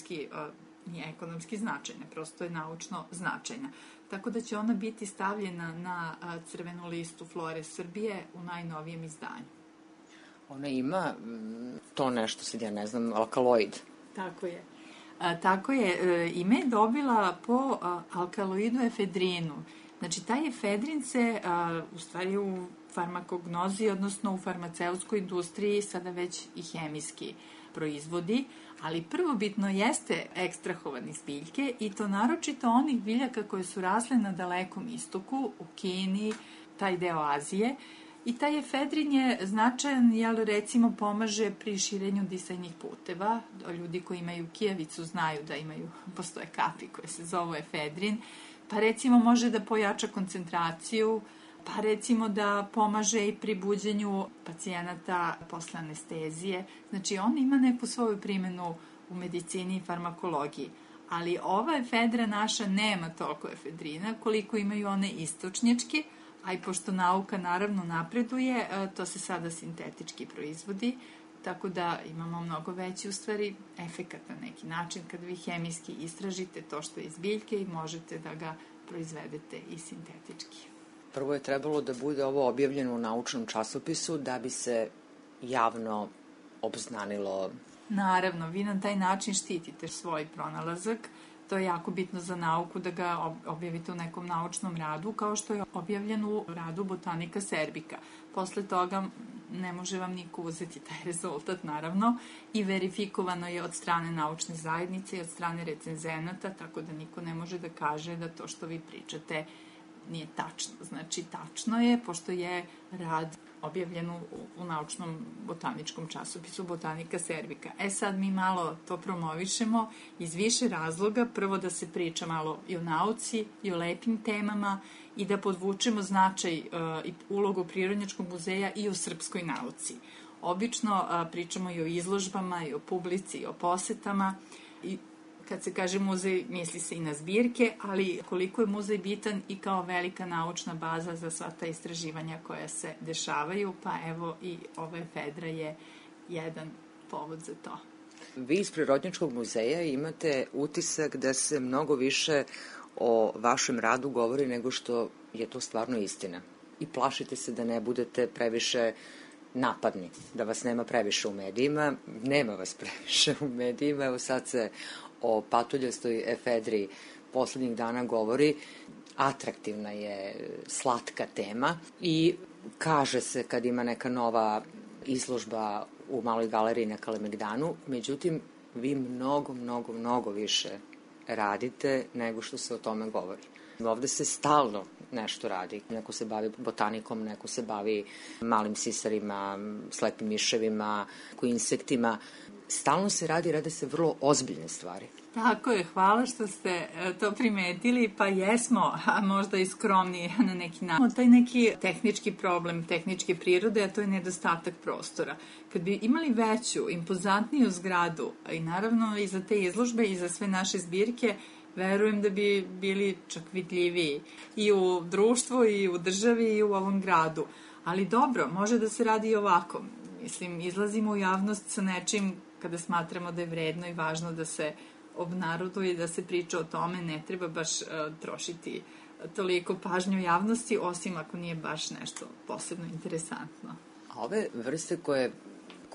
ekonomski značajna, prosto je naučno značajna. Tako da će ona biti stavljena na crvenu listu flore Srbije u najnovijem izdanju. Ona ima to nešto, sad ja ne znam, alkaloid. Tako je. Tako je, ime je dobila po alkaloidu efedrinu. Znači, taj efedrin se u stvari u farmakognozi, odnosno u farmaceutskoj industriji, sada već i hemijski proizvodi, ali prvobitno jeste ekstrahovan iz biljke i to naročito onih biljaka koje su rasle na Dalekom istoku, u Kini, taj deo Azije. I taj efedrin je značajan, jer recimo pomaže pri širenju disajnih puteva. Ljudi koji imaju kijavicu znaju da postoje kapi koje se zovu efedrin. Pa recimo može da pojača koncentraciju, pa recimo da pomaže i pri buđenju pacijenata posle anestezije. Znači on ima neku svoju primenu u medicini i farmakologiji. Ali ova efedra naša nema toliko efedrina koliko imaju one istočnjačke, a i pošto nauka naravno napreduje, to se sada sintetički proizvodi, tako da imamo mnogo veći u stvari efekat na neki način kad vi hemijski istražite to što je iz biljke i možete da ga proizvedete i sintetički. Prvo je trebalo da bude ovo objavljeno u naučnom časopisu da bi se javno obznanilo. Naravno, vi na taj način štitite svoj pronalazak. To je jako bitno za nauku da ga objavite u nekom naučnom radu, kao što je objavljen u radu Botanica Serbica. Posle toga ne može vam niko uzeti taj rezultat, naravno, i verifikovano je od strane naučne zajednice i od strane recenzenata, tako da niko ne može da kaže da to što vi pričate nije tačno. Znači, tačno je, pošto je rad objavljen u naučnom botaničkom časopisu Botanica Serbica. Sad mi malo to promovišemo iz više razloga. Prvo da se priča malo i o nauci, i o lepim temama i da podvučemo značaj i ulogu Prirodnjačkog muzeja i o srpskoj nauci. Obično pričamo i o izložbama, i o publici, i o posetama. I kad se kaže muzej, misli se i na zbirke, ali koliko je muzej bitan i kao velika naučna baza za sva ta istraživanja koja se dešavaju, pa evo i ova efedra je jedan povod za to. Vi iz Prirodnjačkog muzeja imate utisak da se mnogo više o vašem radu govori nego što je to stvarno istina. I plašite se da ne budete previše napadni, da vas nema previše u medijima. Nema vas previše u medijima, evo sad se o patuljastoj efedri poslednjih dana govori. Atraktivna je, slatka tema i kaže se kad ima neka nova izložba u Maloj galeriji na Kalemegdanu, međutim vi mnogo više radite nego što se o tome govori. Ovde se stalno nešto radi. Neko se bavi botanikom, neko se bavi malim sisarima, slepim miševima, insektima. Stalno se rade se vrlo ozbiljne stvari. Tako je, hvala što ste to primetili, pa jesmo, a možda i skromni na neki način. Taj neki tehnički problem, tehničke prirode, a to je nedostatak prostora. Kad bi imali veću, impozantniju zgradu, i naravno i za te izložbe i za sve naše zbirke, verujem da bi bili čak vidljiviji i u društvu, i u državi, i u ovom gradu. Ali dobro, može da se radi i ovako. Mislim, izlazimo u javnost sa nečim kada smatramo da je vredno i važno da se obnaroduje i da se priča o tome, ne treba baš trošiti toliko pažnje u javnosti, osim ako nije baš nešto posebno interesantno. A ove vrste koje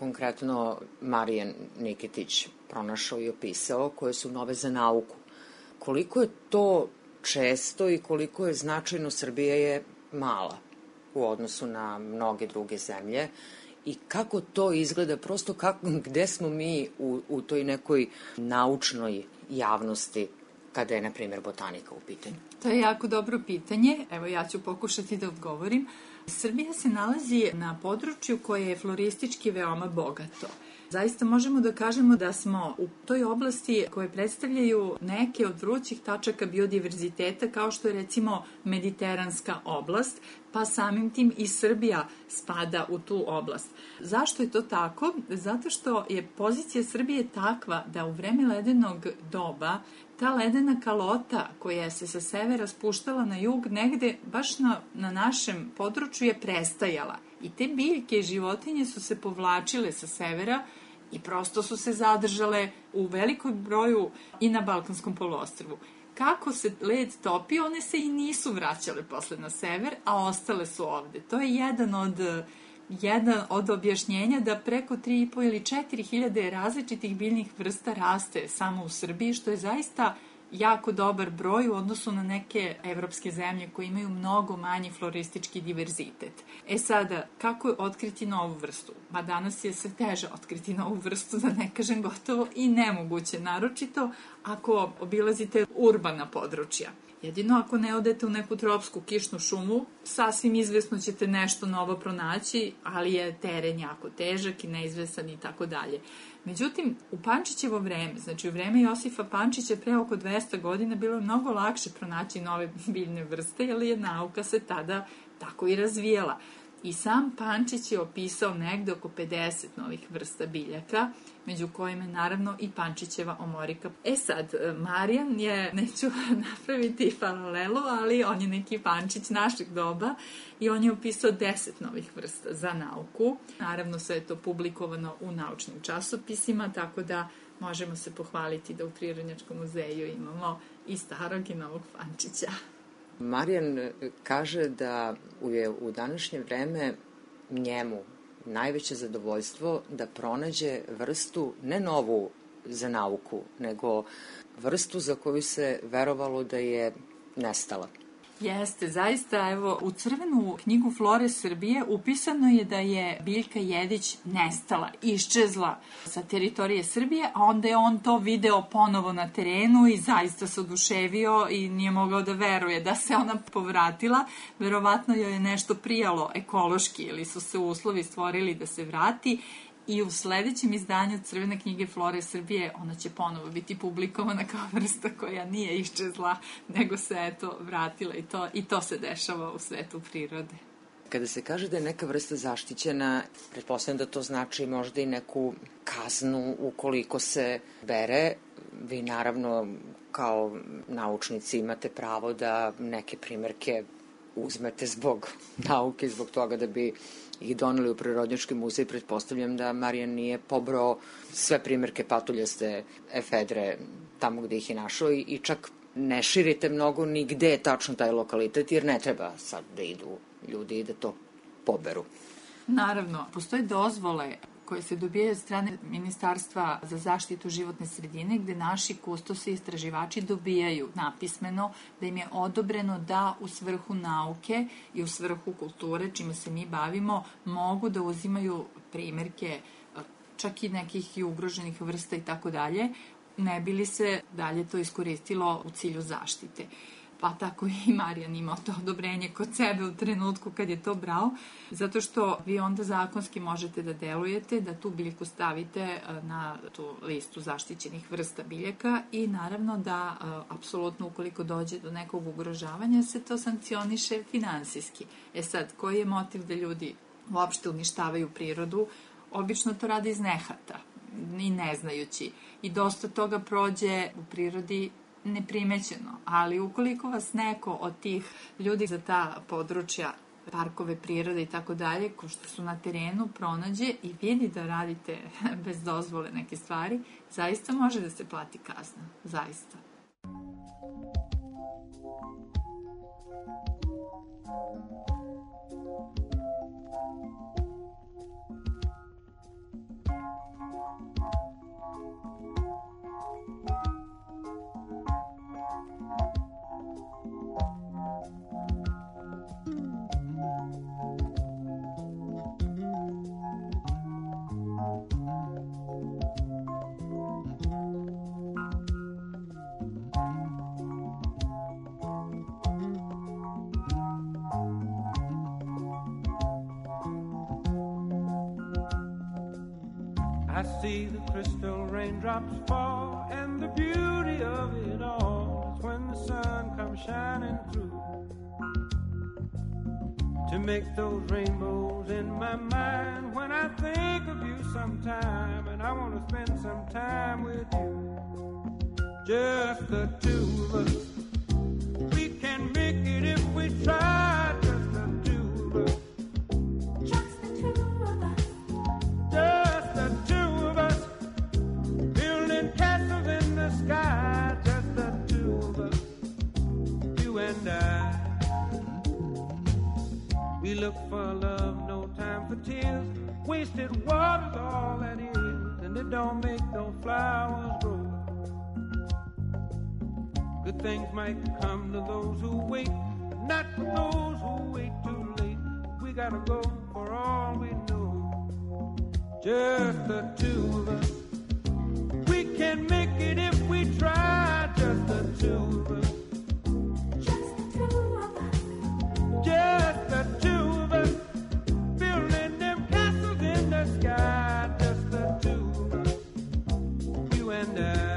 konkretno Marijan Niketić pronašao i opisao, koje su nove za nauku, koliko je to često i koliko je značajno, Srbija je mala u odnosu na mnoge druge zemlje i kako to izgleda, prosto gde smo mi u toj nekoj naučnoj javnosti kada je, na primjer, botanika u pitanju? To je jako dobro pitanje. Evo, ja ću pokušati da odgovorim. Srbija se nalazi na području koje je floristički veoma bogato. Zaista možemo da kažemo da smo u toj oblasti koje predstavljaju neke od vrućih tačaka biodiverziteta, kao što je recimo mediteranska oblast, pa samim tim i Srbija spada u tu oblast. Zašto je to tako? Zato što je pozicija Srbije takva da u vreme ledenog doba ta ledena kalota koja se sa severa spuštala na jug negde baš na našem području je prestajala. I te biljke i životinje su se povlačile sa severa i prosto su se zadržale u velikom broju i na Balkanskom poluostrvu. Kako se led topio, one se i nisu vraćale posle na sever, a ostale su ovde. To je jedan od objašnjenja da preko 3.500 ili 4.000 različitih biljnih vrsta raste samo u Srbiji, što je zaista jako dobar broj u odnosu na neke evropske zemlje koje imaju mnogo manji floristički diverzitet. Sada, kako otkriti novu vrstu? Ma danas je sve teže otkriti novu vrstu, da ne kažem gotovo i nemoguće, naročito ako obilazite urbana područja. Jedino ako ne odete u neku tropsku kišnu šumu, sasvim izvesno ćete nešto novo pronaći, ali je teren jako težak i neizvesan i tako dalje. Međutim, u Pančićevo vreme, znači u vreme Josifa Pančića pre oko 200 godina, bilo je mnogo lakše pronaći nove biljne vrste, jer je nauka se tada tako i razvijala. I sam Pančić je opisao negde oko 50 novih vrsta biljaka, među kojima je naravno i Pančićeva omorika. Sad, Marijan je, neću napraviti paralelu, ali on je neki Pančić našeg doba i on je opisao 10 novih vrsta za nauku. Naravno, sve je to publikovano u naučnim časopisima, tako da možemo se pohvaliti da u Prirodnjačkom muzeju imamo i starog i novog Pančića. Marijan kaže da je u današnje vreme njemu najveće zadovoljstvo da pronađe vrstu, ne novu za nauku, nego vrstu za koju se verovalo da je nestala. Jeste, zaista, evo, u crvenu knjigu Flore Srbije upisano je da je biljka jedić nestala, iščezla sa teritorije Srbije, a onda je on to video ponovo na terenu i zaista se oduševio i nije mogao da veruje da se ona povratila. Verovatno joj je nešto prijalo ekološki ili su se uslovi stvorili da se vrati. I u sledećem izdanju Crvene knjige Flore Srbije ona će ponovo biti publikovana kao vrsta koja nije iščezla, nego se eto vratila i to se dešava u svetu prirode. Kada se kaže da je neka vrsta zaštićena, pretpostavljam da to znači možda i neku kaznu ukoliko se bere. Vi naravno kao naučnici imate pravo da neke primerke uzmete zbog nauke, zbog toga da bi ih doneli u Prirodnjački muzej. Pretpostavljam da Marijan nije pobrao sve primerke patuljaste efedre tamo gde ih je našao i čak ne širite mnogo ni gde je tačno taj lokalitet, jer ne treba sad da idu ljudi i da to poberu. Naravno, postoje dozvole koje se dobijaju od strane Ministarstva za zaštitu životne sredine, gde naši kustosi i istraživači dobijaju napismeno da im je odobreno da u svrhu nauke i u svrhu kulture, čime se mi bavimo, mogu da uzimaju primerke čak i nekih i ugroženih vrsta i tako dalje, ne bi li se dalje to iskoristilo u cilju zaštite. Pa tako i Marijan imao to odobrenje kod sebe u trenutku kad je to brao, zato što vi onda zakonski možete da delujete, da tu biljku stavite na tu listu zaštićenih vrsta biljaka i naravno da apsolutno ukoliko dođe do nekog ugrožavanja se to sankcioniše finansijski. Sad, koji je motiv da ljudi uopšte uništavaju prirodu? Obično to rade iz nehata i ne znajući. I dosta toga prođe u prirodi neprimećeno, ali ukoliko vas neko od tih ljudi za ta područja, parkove prirode i tako dalje, ko što su na terenu, pronađe i vidi da radite bez dozvole neke stvari, zaista može da se plati kazna. Zaista. I see the crystal raindrops fall, and the beauty of it all is when the sun comes shining through to make those rainbows in my mind. When I think of you sometime, and I want to spend some time with you, just the two of us. We can make it if we try, just the two of us. Just the two of us. Just the two of us. Building castles in the sky, just the two of us. You and I. We look for love, no time for tears. Wasted water's all that is, and it don't make no flowers grow. Good things might come to those who wait, but not for those who wait too late. We gotta go for all we know. Just the two of us. We can make it if we try. Just the two of us. Just the two of us. Just the two of us. Building them castles in the sky. Just the two of us. You and I.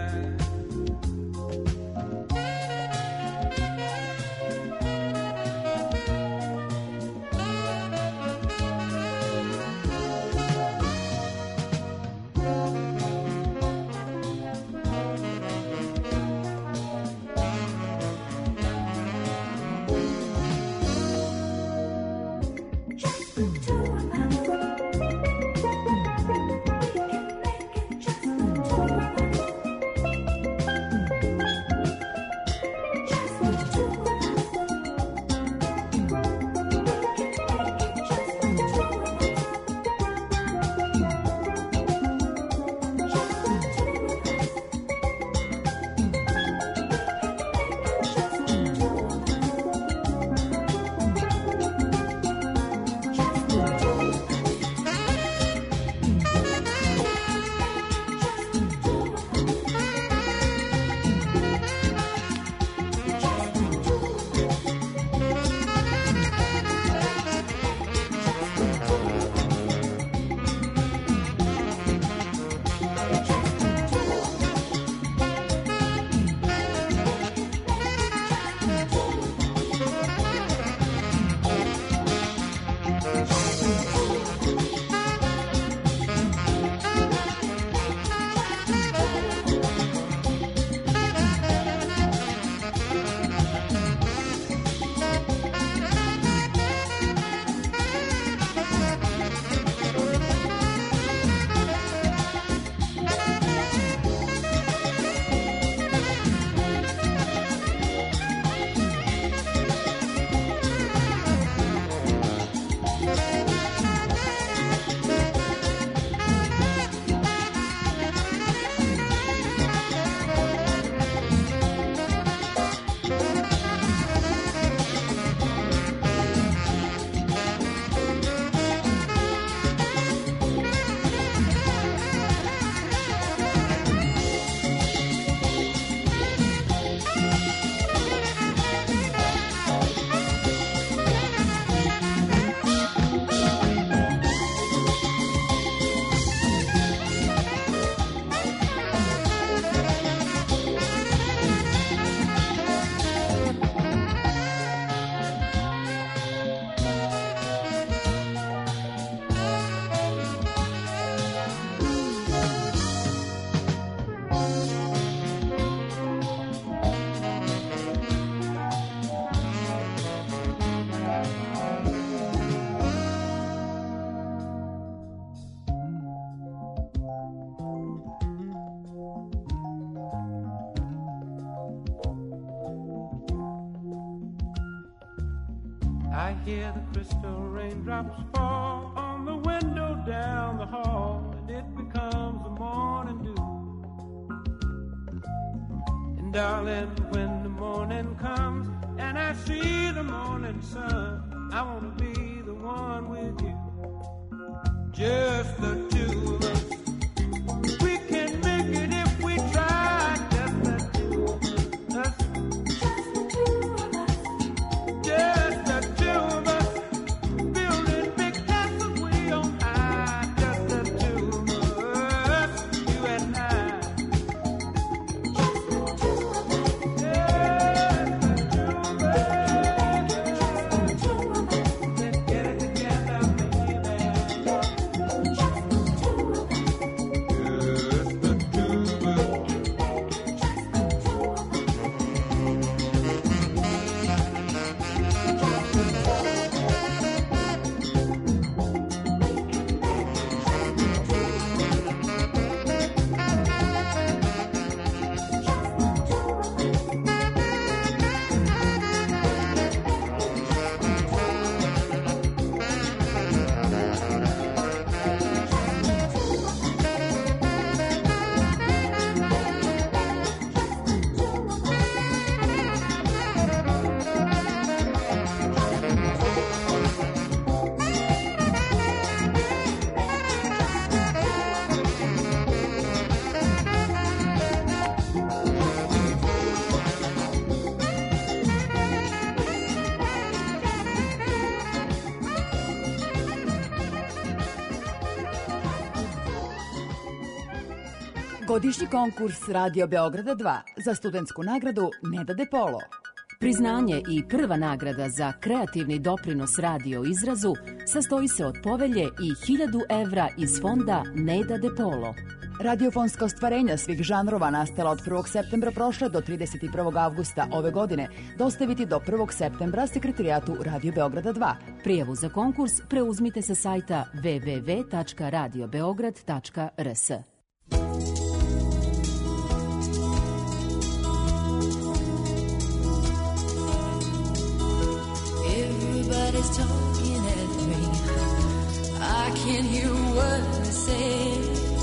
I hear the crystal raindrops fall on the window down the hall, and it becomes the morning dew. And darling, when the morning comes and I see the morning sun, I want to be the one with you. Just the two of us. We can make it if we try. Just the two of us. Just the two of us. Building big castles way on high. Just the two of us. Godišnji konkurs Radio Beograda 2 za studentsku nagradu Neda De Polo. Priznanje i prva nagrada za kreativni doprinos radio izrazu sastoji se od povelje i 1000 evra iz fonda Neda De Polo. Radiofonska ostvarenja svih žanrova nastala od 1. septembra prošle do 31. avgusta ove godine dostaviti do 1. septembra Sekretarijatu Radio Beograda 2. Prijavu za konkurs preuzmite sa sajta www.radiobeograd.rs. Everybody's talking at me. I can't hear what they say.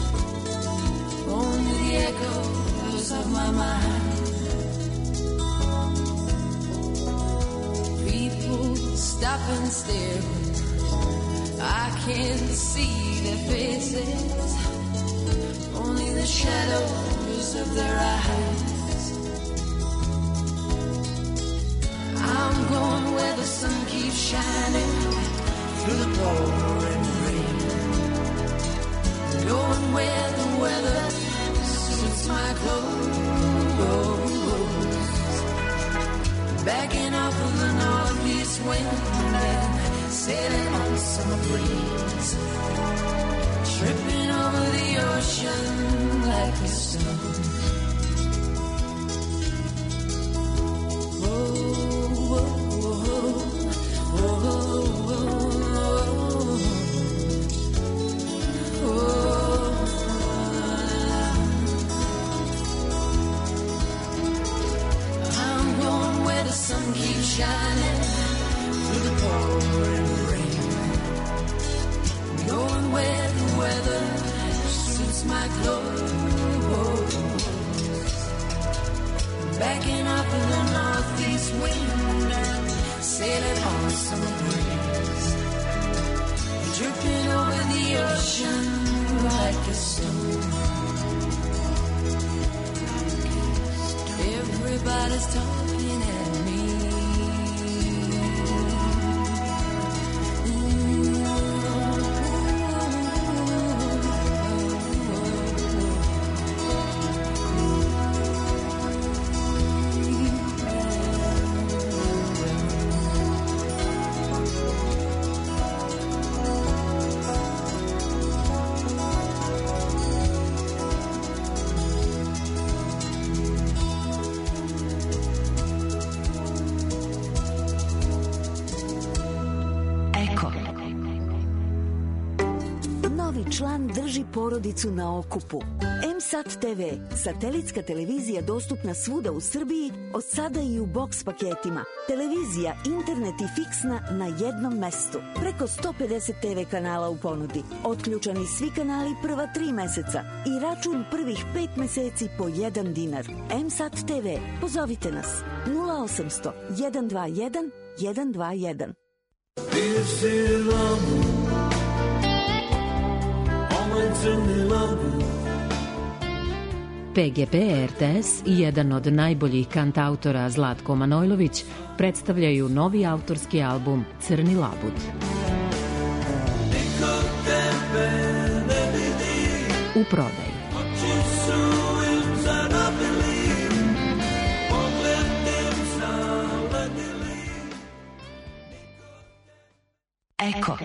Only the echoes of my mind. People stop and stare. I can't see their faces. Only the shadows of their eyes. I'm going where the sun keeps shining through the pouring rain. Going where the weather suits my clothes. Backing off of the northeast wind and sailing on summer breeze. Tripping over the ocean like a stone. Sun keeps shining through the pouring rain. Going where the weather suits my clothes. Backing up in the northeast wind and sailing on a summer breeze. Dripping over the ocean like a stone. Everybody's talking at me. Član drži porodicu na okupu. M-Sat TV, satelitska televizija dostupna svuda u Srbiji, od sada i u boks paketima. Televizija, internet i fiksna na jednom mestu. Preko 150 TV kanala u ponudi. Otključani svi kanali prva 3 meseca i račun prvih 5 meseci po 1 dinar. M-Sat TV, pozovite nas 0800 121 121. PGP RTS i jedan od najboljih kantautora Zlatko Manojlović predstavljaju novi autorski album Crni labud. U prodaji. Eko.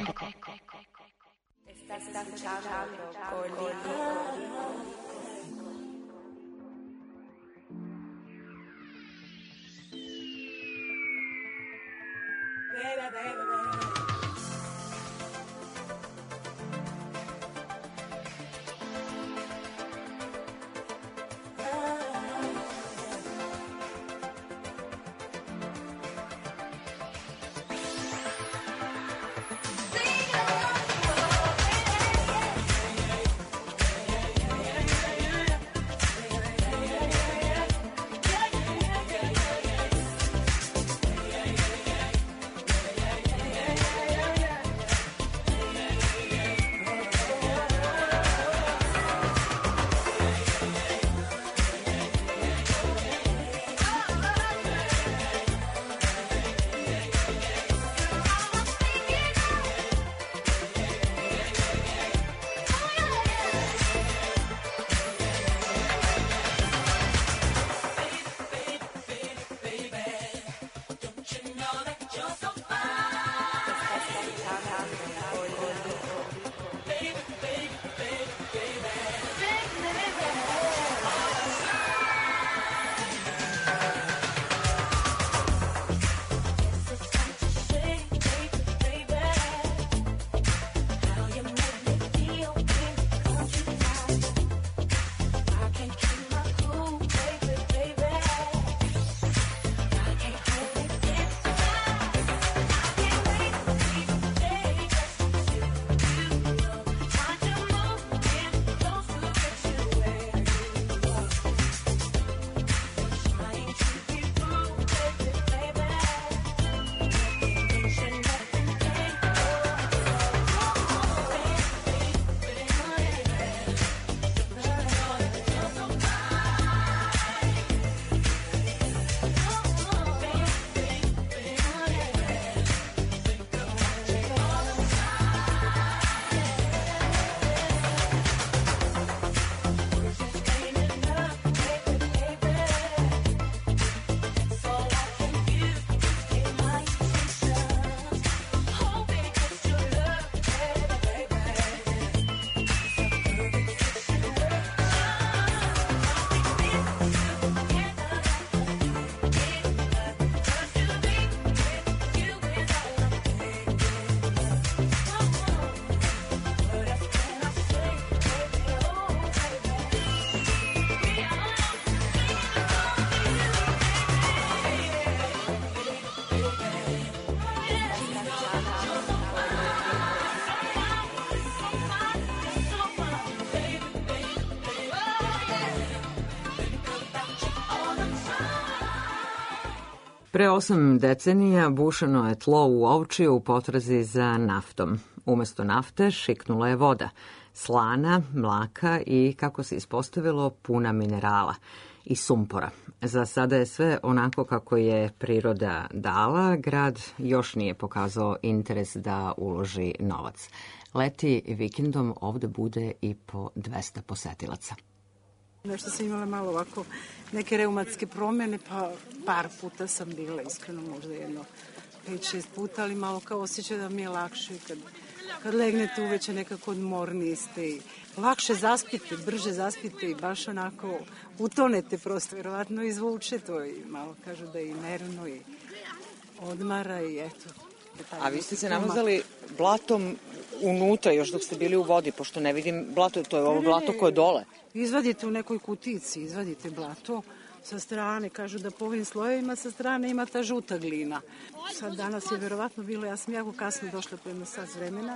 Pre 8 decenija bušeno je tlo u Ovčiju u potrazi za naftom. Umesto nafte šiknula je voda, slana, mlaka i, kako se ispostavilo, puna minerala i sumpora. Za sada je sve onako kako je priroda dala, grad još nije pokazao interes da uloži novac. Leti vikendom ovde bude i po 200 posetilaca. Nešto sam imala malo ovako neke reumatske promene, pa par puta sam bila, iskreno možda jedno 5-6 puta, ali malo kao osjećaj da mi je lakše kad legnete uveče nekako odmorniji ste i lakše zaspite, brže zaspite i baš onako utonete prosto, verovatno izvuče to i malo kažu da je i nervno i odmara i eto. A vi ste se namazali blatom unutra još dok ste bili u vodi, pošto ne vidim blato, to je ovo blato koje je dole. Izvadite u nekoj kutici, izvadite blato sa strane, kažu da po ovim slojevima sa strane ima ta žuta glina. Sad danas je verovatno bilo, ja sam jako kasno došla po jedno sat vremena,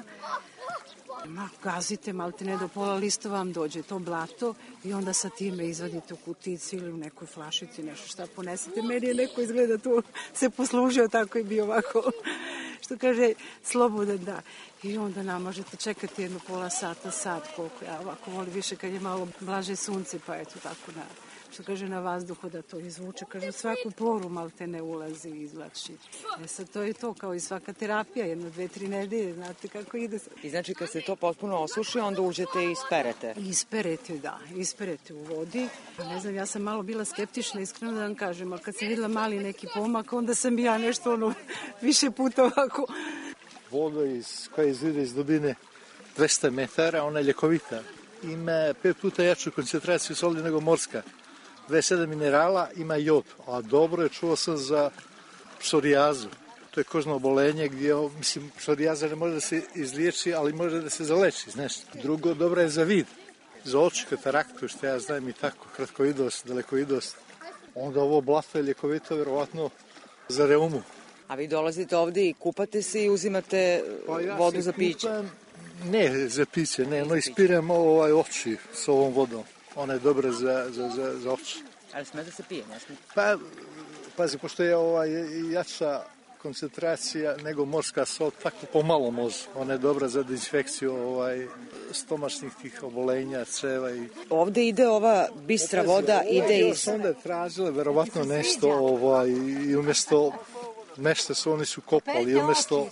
gazite, malte ne do pola lista vam dođe to blato i onda sa time izvadite u kutici ili u nekoj flašici, nešto šta ponesete. Meni je neko izgleda tu se poslužio, tako i bio ovako, što kaže, slobodan da. I onda namažete, čekati jedno pola sata, sat, koliko ja ovako volim više kad je malo blaže sunce, pa eto tako na, što kaže, na vazduhu da to izvuče, kaže, svaku poru malte ne ulazi i izvlači. Sad to je to, kao i svaka terapija, 1-2-3 nedelje, znate kako ide. I znači kad se to potpuno osuši, onda uđete i isperete? Isperete, da, isperete u vodi. Ne znam, ja sam malo bila skeptična, iskreno da vam kažem, ali kad sam videla mali neki pomak, onda sam ja nešto više puta ovako. Voda koja izvide iz dubine 200 metara, ona je ljekovita. Ima 5 puta jaču koncentraciju soli nego morska. 27 minerala, ima jod. A dobro je, čuo sam za psorijazu. To je kožno obolenje gdje, mislim, psorijaza ne može da se izliječi, ali može da se zaleči, znaš. Drugo, dobra je za vid, za oči, kataraktu, što ja znam i tako, kratkovidost, dalekovidost. Onda ovo blato je ljekovito, verovatno, za reumu. A vi dolazite ovde i kupate se i uzimate vodu za piće? Ne za piće, ne, no ispiram oči s ovom vodom. Ona je dobra za oči. Ali sme da se pije, ne sme? Pa, pazi, pošto je jača koncentracija nego morska sol, tako pomalo može. Ona je dobra za dezinfekciju stomačnih tih obolenja, ceva i... Ovde ide ova bistra voda, ide iz... Onda je tražile verovatno nešto i umjesto nešto oni su kopali i umjesto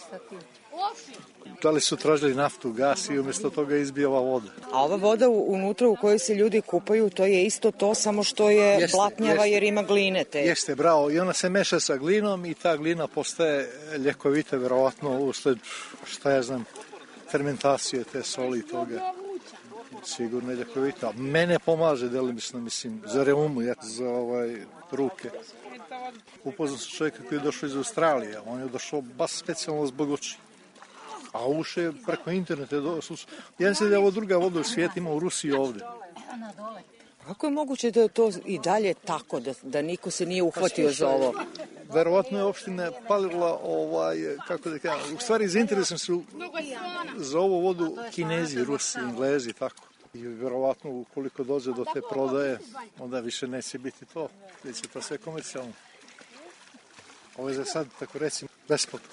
da li su tražili naftu, gas i umjesto toga izbija ova voda. A ova voda unutra u kojoj se ljudi kupaju, to je isto to, samo što je blatnjava jer ima gline te. Jeste, bravo, i ona se meša sa glinom i ta glina postaje ljekovita verovatno usled, šta ja znam, fermentacije te soli i toga. Sigurno je ljekovita. Mene pomaže delimično, mislim, za reumu, za ruke. Upoznao sam čovjeka koji je došao iz Australije. On je došao baš specijalno zbog oči. A uše je preko interneta. Ja mislim da je ovo druga voda u svijetu, ima u Rusiji ovde. Kako je moguće da je to i dalje tako, da niko se nije uhvatio za ovo? Verovatno je opština palila, kako da kažem, u stvari zainteresan su za ovu vodu Kinezi, Rusi, Englezi, tako. I verovatno ukoliko dođe do te prodaje, onda više neće biti to. Biće to sve komercijalno. Ovo je za sad, tako recimo, besplatno.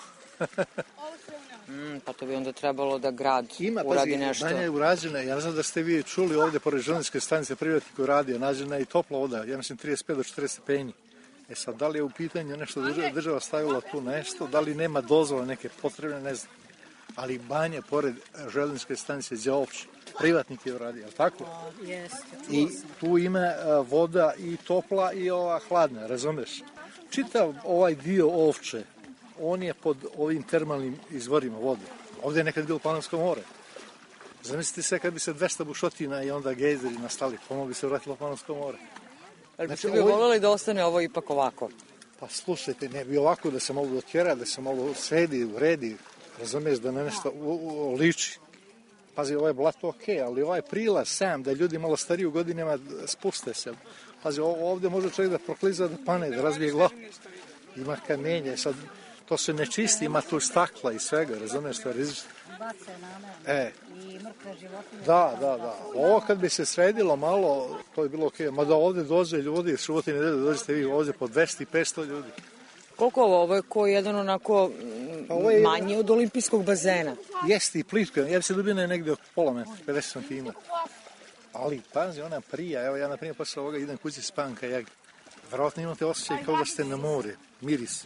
Pa to bi onda trebalo da grad uradi nešto. Banja je urađena, ja ne znam da ste vi čuli ovde pored željezničke stanice privatnik koji radi, nađena je i topla voda, ja mislim 35 do 40 stepeni. E sad, da li je u pitanju nešto država stavila tu nešto, da li nema dozvole neke potrebne, ne znam. Ali Banja pored željezničke stanice za opće, privatnik je uradio, ali tako? I tu ima voda i topla i ova hladna, razumeš? Čitav ovaj dio Ovče, on je pod ovim termalnim izvorima vode. Ovdje je nekad bilo Panonsko more. Zamislite se kad bi se 200 bušotina i onda gejzeri nastali, ponovno bi se vratilo Panonsko more. Ali bi se voljeli da ostane ovo ipak ovako? Pa slušajte, ne bi ovako da se mogu dotjera, da se mogu sredi, uredi, razumiješ, da ne nešto liči. Pazi, ovo je blato okej, ali ovaj prilaz sam, da ljudi malo stariji u godinama spuste se. Pazi, ovdje može čovjek da prokliza, da pane, da razbije glavu. Ima kamenje, sad to se ne čisti, ima tu stakla i svega, razumiješ, što je rizično. I mrtve životinje. Da. Ovo kad bi se sredilo malo, to je bilo okej. Mada ovdje dođe ljudi, subotine nedelje dođete vi ovdje po 200 i 500 ljudi. Koliko ovo je ko jedan onako manji od olimpijskog bazena? Jeste i plitko, ja bi se dubina negde oko pola metra, 50 cm. Ali, pazi, ona prija, evo ja na primjer posle ovoga idem kući spavam kajak. Verovatno imate osjećaj kao da ste na more, miris.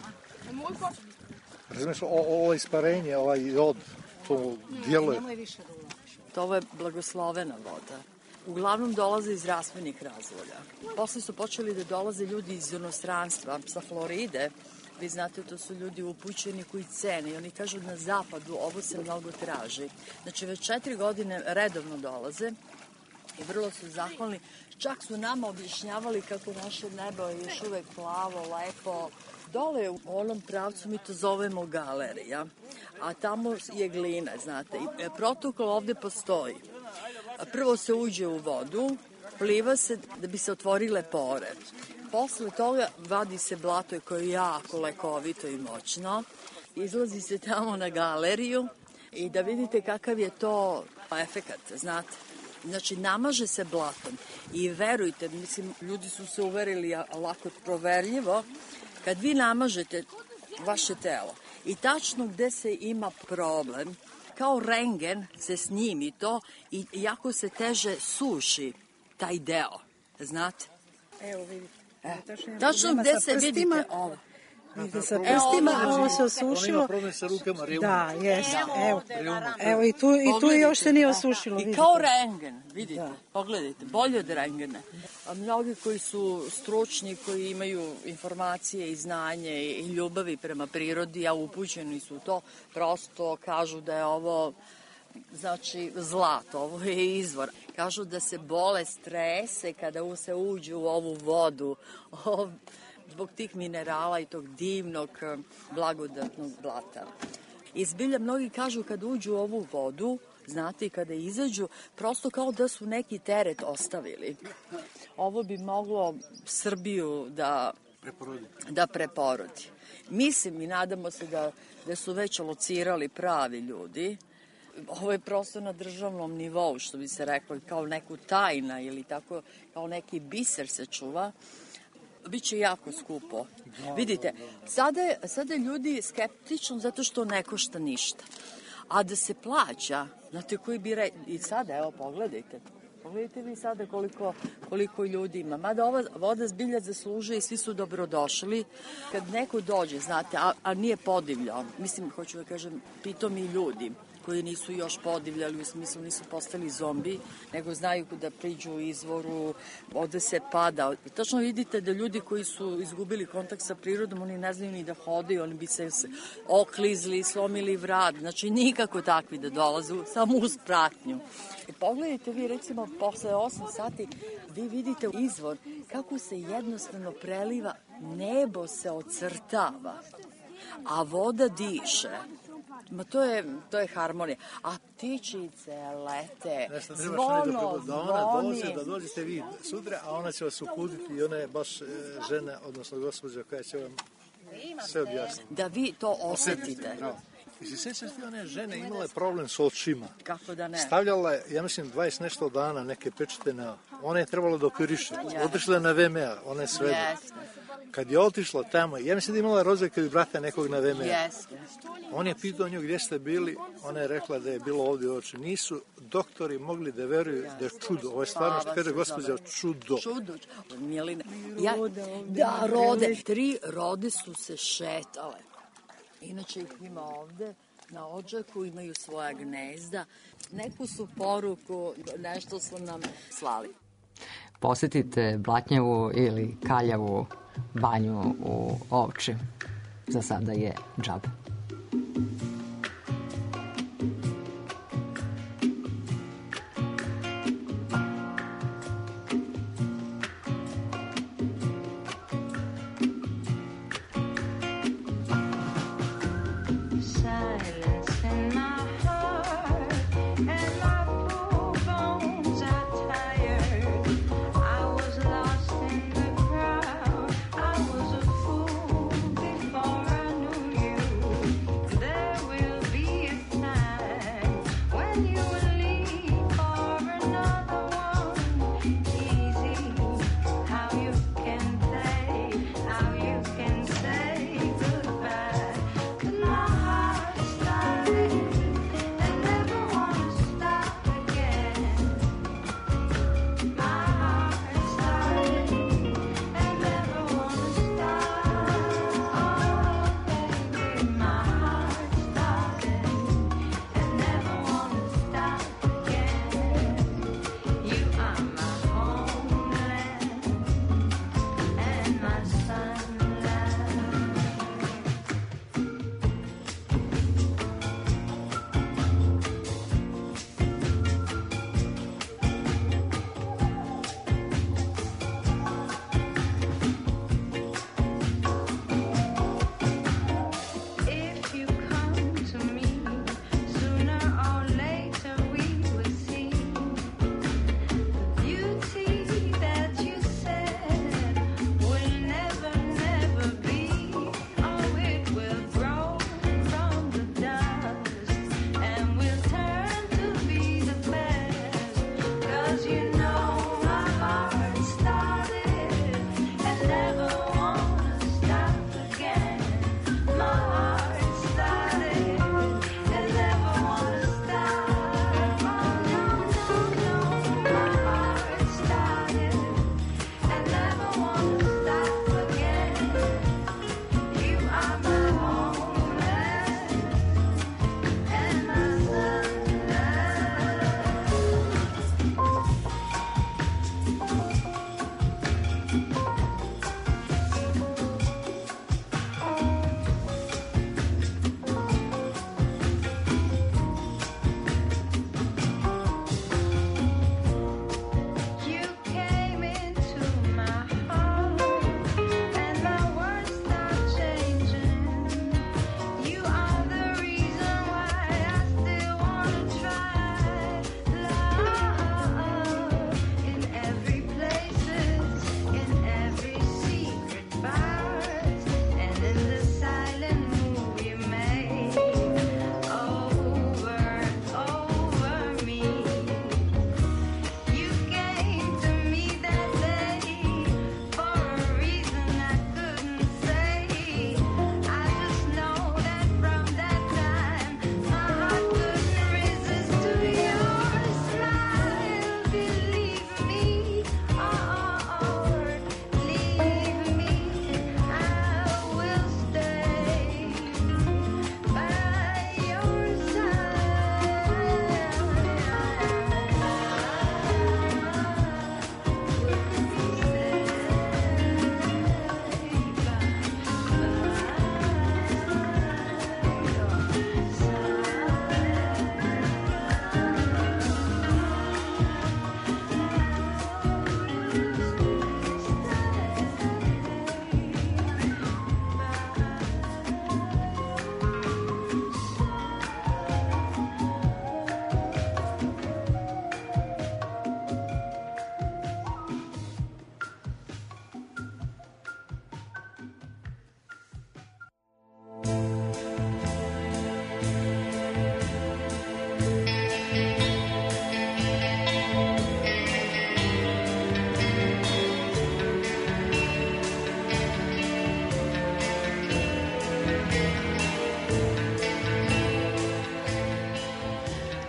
Razumiješ, ovo isparenje, ovaj jod, to djeluje. To je blagoslovena voda. Uglavnom dolaze iz rasvojnih razloga. Posle su počeli da dolaze ljudi iz inostranstva, sa Floride. Vi znate, to su ljudi upućeni koji cene i oni kažu na zapadu ovo se mnogo traži. Znači, već 4 godine redovno dolaze i vrlo su zahvalni. Čak su nama objašnjavali kako naše nebo je još uvek plavo, lepo. Dole u onom pravcu mi to zovemo galerija, a tamo je glina, znate. I protokol ovde postoji. Prvo se uđe u vodu, pliva se da bi se otvorile pore. Posle toga vadi se blato koje je jako lekovito i moćno. Izlazi se tamo na galeriju i da vidite kakav je to efekat, znate. Znači, namaže se blatom i verujte, mislim, ljudi su se uverili lako proverljivo, kad vi namažete vaše telo i tačno gde se ima problem, kao rengen se snimi to i jako se teže suši taj deo, znate? Evo vidite. Tačno gde se vidite ovo. Vidite sa prstima, ovo se osušilo. On ima problem sa rukama, reuma. Da, jeste. Evo i tu još se nije osušilo. I kao rengen, vidite, pogledajte, bolje od rengena. A mnogi koji su stručni, koji imaju informacije i znanje i ljubavi prema prirodi, a upućeni su to, prosto kažu da je ovo, znači, zlato, ovo je izvor. Kažu da se bolest trese kada se uđe u ovu vodu, zbog tih minerala i tog divnog, blagodatnog blata. I zbilja mnogi kažu kad uđu u ovu vodu, znate, i kada izađu, prosto kao da su neki teret ostavili. Ovo bi moglo Srbiju da preporodi. Mislim i nadamo se da su već locirali pravi ljudi. Ovo je prosto na državnom nivou, što bi se reklo, kao neku tajna ili tako, kao neki biser se čuva. Biće jako skupo. Vidite, sada ljudi skeptično zato što ne košta ništa. A da se plaća, znate koji bi i sada, evo pogledajte. Pogledajte vi sada koliko ljudi ima. Mada ova voda zbilja zaslužuje i svi su dobrodošli. Kad neko dođe, znate, a nije podivljao, mislim, hoću da kažem, pitomi ljudi koji nisu još podivljali, u smislu nisu postali zombi, nego znaju da priđu u izvoru, ovde se pada. Tačno vidite da ljudi koji su izgubili kontakt sa prirodom, oni ne znaju ni da hodaju, oni bi se oklizli, slomili vrat, znači nikako takvi da dolaze, samo uz pratnju. I pogledajte vi, recimo, posle 8 sati, vi vidite izvor, kako se jednostavno preliva, nebo se ocrtava, a voda diše. Ma to je harmonija. A ptičice lete, zvono, zvoni. Da dođete vi sutra, a ona će vas uputiti i ona je baš žena, odnosno gospođa koja će vam sve objasniti. Da vi to osetite. I si sećaš ti one žene imale problem s očima? Kako da ne? Stavljala je, ja mislim, 20 nešto dana neke pečete na... Ona je trebalo da operiše. Otišla je na VMA, ona je sveda. Kad je otišla tamo, ja mislim da imala rozak ili brata nekog na VMA. On je pitao nju gdje ste bili, ona je rekla da je bilo ovdje oči. Nisu doktori mogli da veruju da je čudo. Ovo je stvarno što kaže gospođa čudo. Čudo. Mijelina. Da, rode. 3 rode su se šetale. Inače ih ima ovde, na Odžaku, imaju svoja gnezda. Neku su poruku, nešto su nam slali. Posetite Blatnjavu ili Kaljavu banju u Ovči. Za sada je džabe. There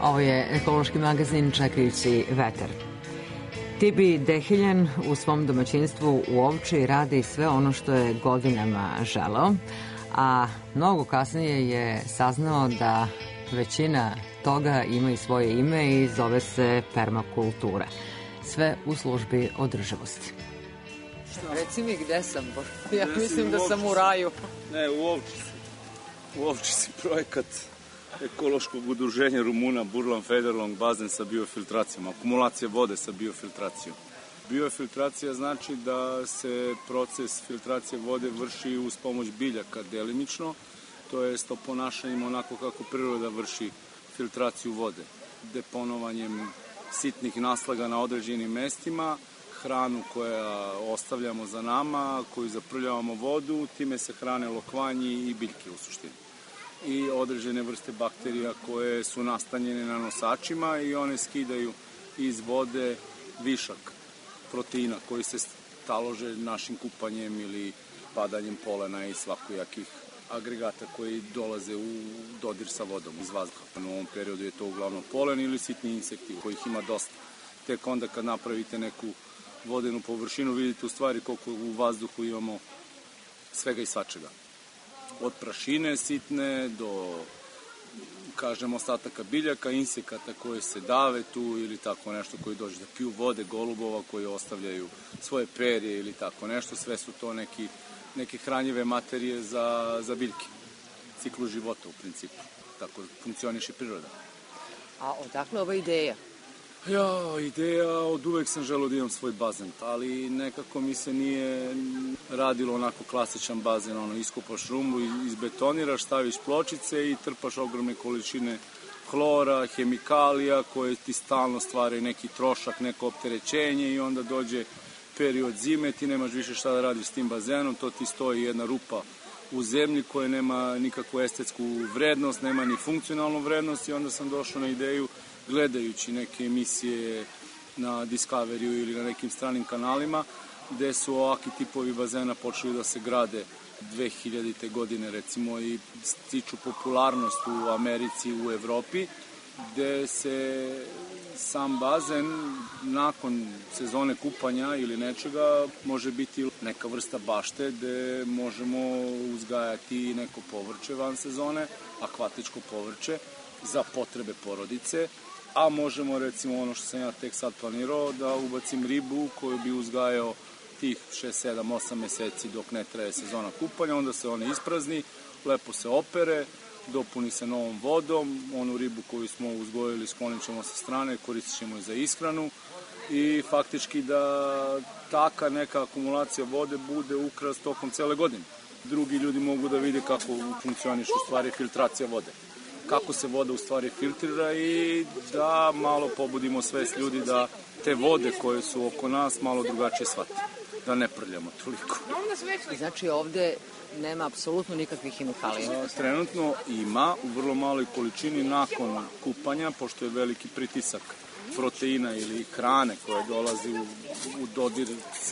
Ovo je ekološki magazin Čekajući vetar. Tibi Dehiljan u svom domaćinstvu u Ovči radi sve ono što je godinama želeo, a mnogo kasnije je saznao da većina toga ima i svoje ime i zove se permakultura. Sve u službi održivosti. Reci mi gde sam, ja mislim da sam u raju. Ne, u Ovči si projekat ekološkog udruženja Rumuna Burlan Federlong, bazen sa biofiltracijom, akumulacija vode sa biofiltracijom. Biofiltracija znači da se proces filtracije vode vrši uz pomoć biljaka delimično, to jest oponašanjem onako kako priroda vrši filtraciju vode, deponovanjem sitnih naslaga na određenim mestima, hranu koja ostavljamo za nama, koju zaprljavamo vodu, time se hrane lokvanji i biljke u suštini. I određene vrste bakterija koje su nastanjene na nosačima i one skidaju iz vode višak proteina koji se talože našim kupanjem ili padanjem polena i svakojakih agregata koji dolaze u dodir sa vodom iz vazduha. U ovom periodu je to uglavnom polen ili sitni insekti kojih ima dosta. Tek onda kad napravite neku vodenu površinu vidite u stvari koliko u vazduhu imamo svega i svačega. Od prašine sitne do, kažem, ostataka biljaka, insekata koje se dave tu ili tako nešto koji dođe da piju vode, golubova koji ostavljaju svoje perje ili tako nešto. Sve su to neke hranjive materije za biljke. Ciklu života u principu. Tako funkcioniše priroda. A odakle ova ideja? Ideja, od uvek sam želeo da imam svoj bazen, ali nekako mi se nije radilo onako klasičan bazen, iskopaš rumbu, izbetoniraš, staviš pločice i trpaš ogromne količine hlora, hemikalija koje ti stalno stvaraju neki trošak, neko opterećenje i onda dođe period zime, ti nemaš više šta da radiš s tim bazenom, to ti stoji jedna rupa u zemlji koja nema nikakvu estetsku vrednost, nema ni funkcionalnu vrednost i onda sam došao na ideju gledajući neke emisije na Discoveryu ili na nekim stranim kanalima, gde su ovakvi tipovi bazena počeli da se grade 2000. godine recimo i stiču popularnost u Americi i u Evropi, gde se sam bazen nakon sezone kupanja ili nečega može biti neka vrsta bašte gde možemo uzgajati neko povrće van sezone, akvatičko povrće za potrebe porodice, a možemo recimo ono što sam ja tek sad planirao da ubacim ribu koju bi uzgajao tih 6, 7, 8 meseci dok ne traje sezona kupanja, onda se ona isprazni, lepo se opere, dopuni se novom vodom, onu ribu koju smo uzgojili sklonit ćemo sa strane, koristit ćemo je za ishranu i faktički da taka neka akumulacija vode bude ukras tokom cele godine. Drugi ljudi mogu da vide kako funkcioniše u stvari filtracija vode, kako se voda u stvari filtrira i da malo pobudimo svest ljudi da te vode koje su oko nas malo drugačije shvate, da ne prljamo toliko. Znači ovde nema apsolutno nikakvih hemikalija? Trenutno ima u vrlo maloj količini nakon kupanja, pošto je veliki pritisak proteina ili hrane koje dolazi u dodir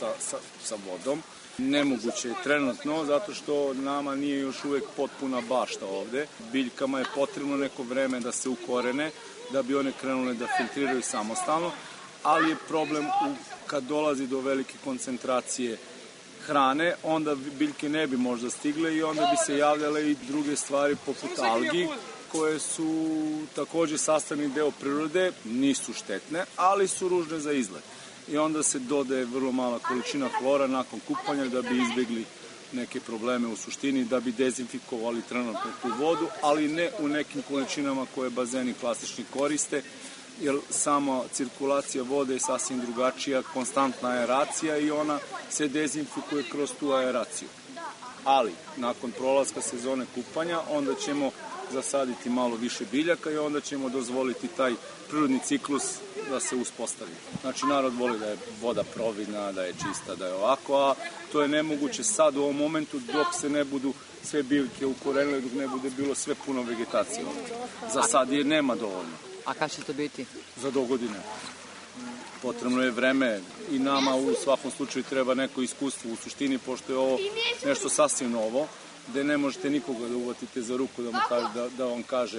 sa vodom. Nemoguće je trenutno, zato što nama nije još uvek potpuna bašta ovde. Biljkama je potrebno neko vreme da se ukorene, da bi one krenule da filtriraju samostalno, ali je problem kad dolazi do velike koncentracije hrane, onda biljke ne bi možda stigle i onda bi se javljale i druge stvari poput algi, koje su takođe sastavni deo prirode, nisu štetne, ali su ružne za izgled. I onda se dodaje vrlo mala količina hlora nakon kupanja da bi izbjegli neke probleme u suštini, da bi dezinfikovali trenutno tu vodu, ali ne u nekim količinama koje bazeni klasični koriste, jer sama cirkulacija vode je sasvim drugačija, konstantna aeracija i ona se dezinfikuje kroz tu aeraciju. Ali, nakon prolaska sezone kupanja, onda ćemo zasaditi malo više biljaka i onda ćemo dozvoliti taj prirodni ciklus da se uspostavi. Znači, narod voli da je voda providna, da je čista, da je ovako, a to je nemoguće sad u ovom momentu dok se ne budu sve biljke ukorenile, dok ne bude bilo sve puno vegetacije. Za sad je nema dovoljno. A kada će to biti? Za dogodine. Potrebno je vreme i nama u svakom slučaju treba neko iskustvo u suštini, pošto je ovo nešto sasvim novo, gde ne možete nikoga da uvatite za ruku da vam kaže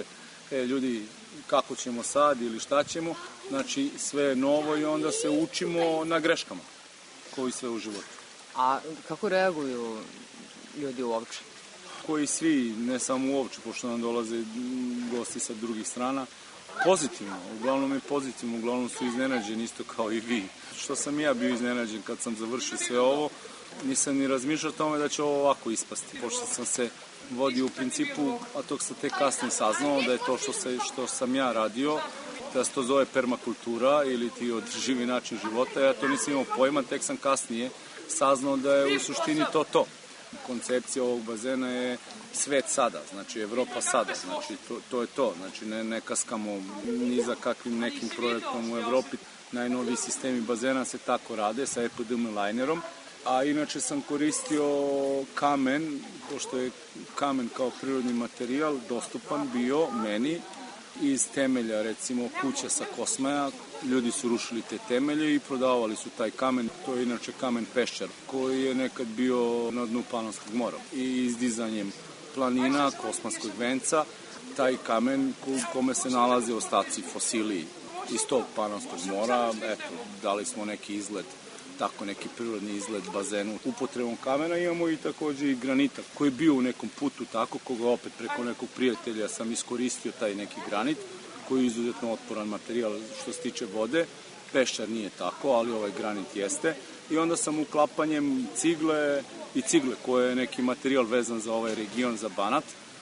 ljudi, kako ćemo sad ili šta ćemo, znači sve je novo i onda se učimo na greškama, koji sve u životu. A kako reaguju ljudi u Ovči? Koji svi, ne samo u Ovči, pošto nam dolaze gosti sa drugih strana, pozitivno, uglavnom je pozitivno, uglavnom su iznenađeni isto kao i vi. Što sam ja bio iznenađen kad sam završio sve ovo, nisam ni razmišljao o tome da će ovo ovako ispasti, pošto sam se vodio u principu, a tog sam tek kasnije saznao da je to što sam ja radio, da se to zove permakultura ili ti održivi način života, ja to nisam imao pojma, tek sam kasnije saznao da je u suštini to. Koncepcija ovog bazena je svet sada, znači Evropa sada, znači to je to, znači ne kaskamo ni za kakvim nekim projektom u Evropi. Najnoviji sistemi bazena se tako rade sa EPDM linerom, a inače sam koristio kamen, pošto je kamen kao prirodni materijal dostupan bio meni iz temelja, recimo kuća sa Kosmaja, ljudi su rušili te temelje i prodavali su taj kamen, to je inače kamen Peščar, koji je nekad bio na dnu Panonskog mora. I izdizanjem planina, Kosmanskog venca, taj kamen kome se nalaze ostaci fosili iz tog Panonskog mora, eto, dali smo neki izgled, tako neki prirodni izgled bazenu upotrebom kamena. Imamo i takođe i granita koji je bio u nekom putu tako, koga opet preko nekog prijatelja sam iskoristio taj neki granit koji je izuzetno otporan materijal što se tiče vode. Peščar nije tako, ali ovaj granit jeste. I onda sam uklapanjem cigle koje je neki materijal vezan za ovaj region, za Banat,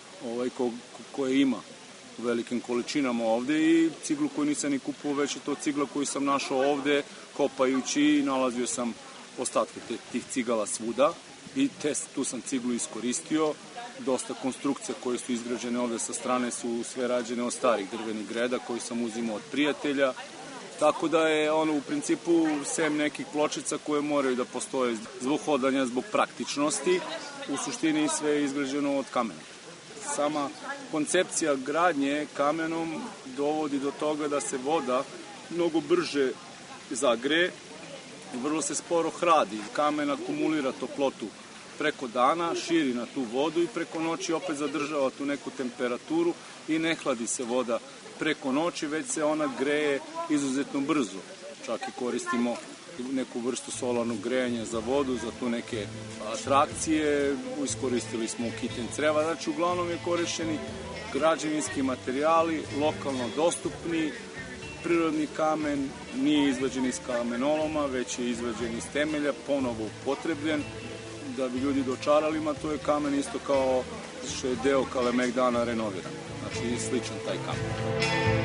koje ima u velikim količinama ovde, i ciglu koju nisam ni kupao, već je to cigla koju sam našao ovde kopajući i nalazio sam ostatke tih cigala svuda i tu sam ciglu iskoristio. Dosta konstrukcija koje su izgrađene ovde sa strane su sve rađene od starih drvenih greda koji sam uzimao od prijatelja, tako da je ono u principu sem nekih pločica koje moraju da postoje zbog hodanja, zbog praktičnosti, u suštini sve je izgrađeno od kamena. Sama koncepcija gradnje kamenom dovodi do toga da se voda mnogo brže zagreje i vrlo se sporo hradi. Kamen akumulira toplotu preko dana, širi na tu vodu i preko noći opet zadržava tu neku temperaturu i ne hladi se voda preko noći, već se ona greje izuzetno brzo. Čak i koristimo neku vrstu solarnog grejanja za vodu, za tu neke atrakcije, iskoristili smo kiten creva, znači uglavnom je korišćeni građevinski materijali, lokalno dostupni, prirodni kamen, nije izvađen iz kamenoloma, već je izvađen iz temelja, ponovo upotrebljen, da bi ljudi dočarali, to je kamen isto kao što je deo Kalemegdana renoviran, znači sličan taj kamen.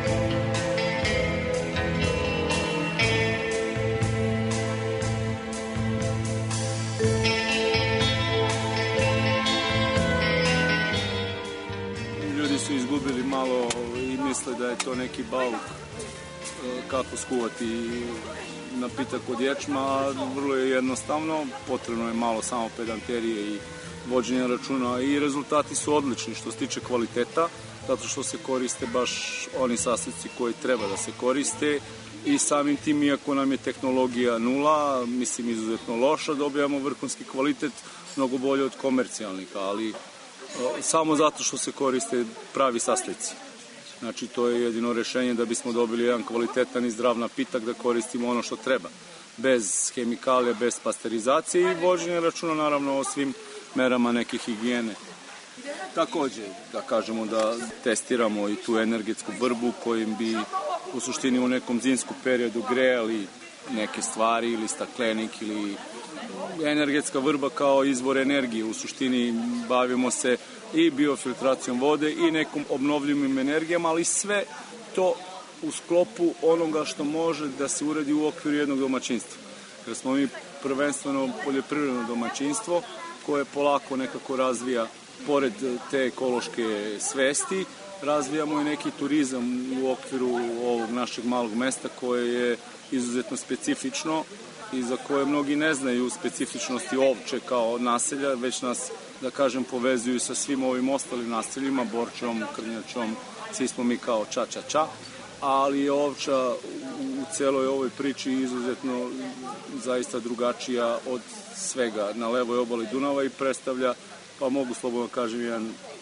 Izgubili malo i misle da je to neki bauk kako skuvati napitak od ječma, a vrlo je jednostavno, potrebno je malo samo pedanterije i vođenja računa i rezultati su odlični što se tiče kvaliteta, zato što se koriste baš oni sastojci koji treba da se koriste i samim tim, iako nam je tehnologija nula, mislim izuzetno loša, dobijamo vrhunski kvalitet, mnogo bolje od komercijalnih, ali samo zato što se koriste pravi sastojci. Znači, to je jedino rešenje da bismo dobili jedan kvalitetan i zdrav napitak, da koristimo ono što treba. Bez hemikalija, bez pasterizacije i vođenja računa, naravno, o svim merama neke higijene. Takođe, da kažemo da testiramo i tu energetsku vrbu kojim bi u suštini u nekom zimskom periodu grejali neke stvari ili staklenik ili energetska vrba kao izvor energije. U suštini bavimo se i biofiltracijom vode i nekom obnovljivim energijama, ali sve to u sklopu onoga što može da se uradi u okviru jednog domaćinstva. Jer smo mi prvenstveno poljoprivredno domaćinstvo koje polako nekako razvija, pored te ekološke svesti, razvijamo i neki turizam u okviru ovog našeg malog mesta koje je izuzetno specifično i za koje mnogi ne znaju specifičnosti Ovče kao naselja, već nas, da kažem, povezuju sa svim ovim ostalim naseljima, Borčom, Krnjačom, svi smo mi kao ča, ali Ovča u celoj ovoj priči izuzetno zaista drugačija od svega na levoj obali Dunava i predstavlja, pa mogu slobodno kažem, jedan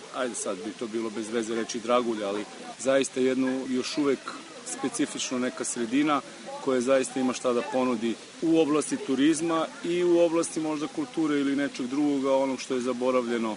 ajde sad bi to bilo bez veze reći dragulja, ali zaista jednu još uvek specifično neka sredina koja zaista ima šta da ponudi u oblasti turizma i u oblasti možda kulture ili nečeg drugoga, onog što je zaboravljeno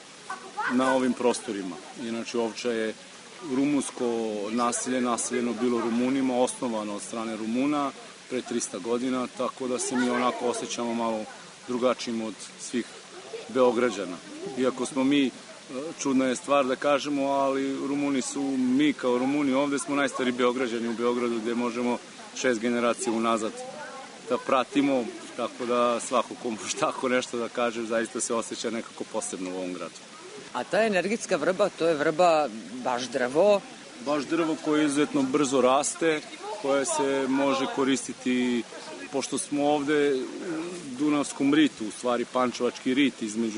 na ovim prostorima. Inače, Ovča je rumunsko naselje, naseljeno bilo Rumunima, osnovano od strane Rumuna pre 300 godina, tako da se mi onako osjećamo malo drugačijim od svih Beograđana. Iako smo mi, čudna je stvar da kažemo, ali Rumuni su, mi kao Rumuni ovde smo najstari Beograđani u Beogradu, gde možemo 6 generacija unazad da pratimo, tako da svako ko može tako nešto da kaže, zaista se osjeća nekako posebno u ovom gradu. A ta energetska vrba, to je vrba baš drvo? Baš drvo koje izuzetno brzo raste, koje se može koristiti, pošto smo ovde u Dunavskom ritu, u stvari Pančevački rit,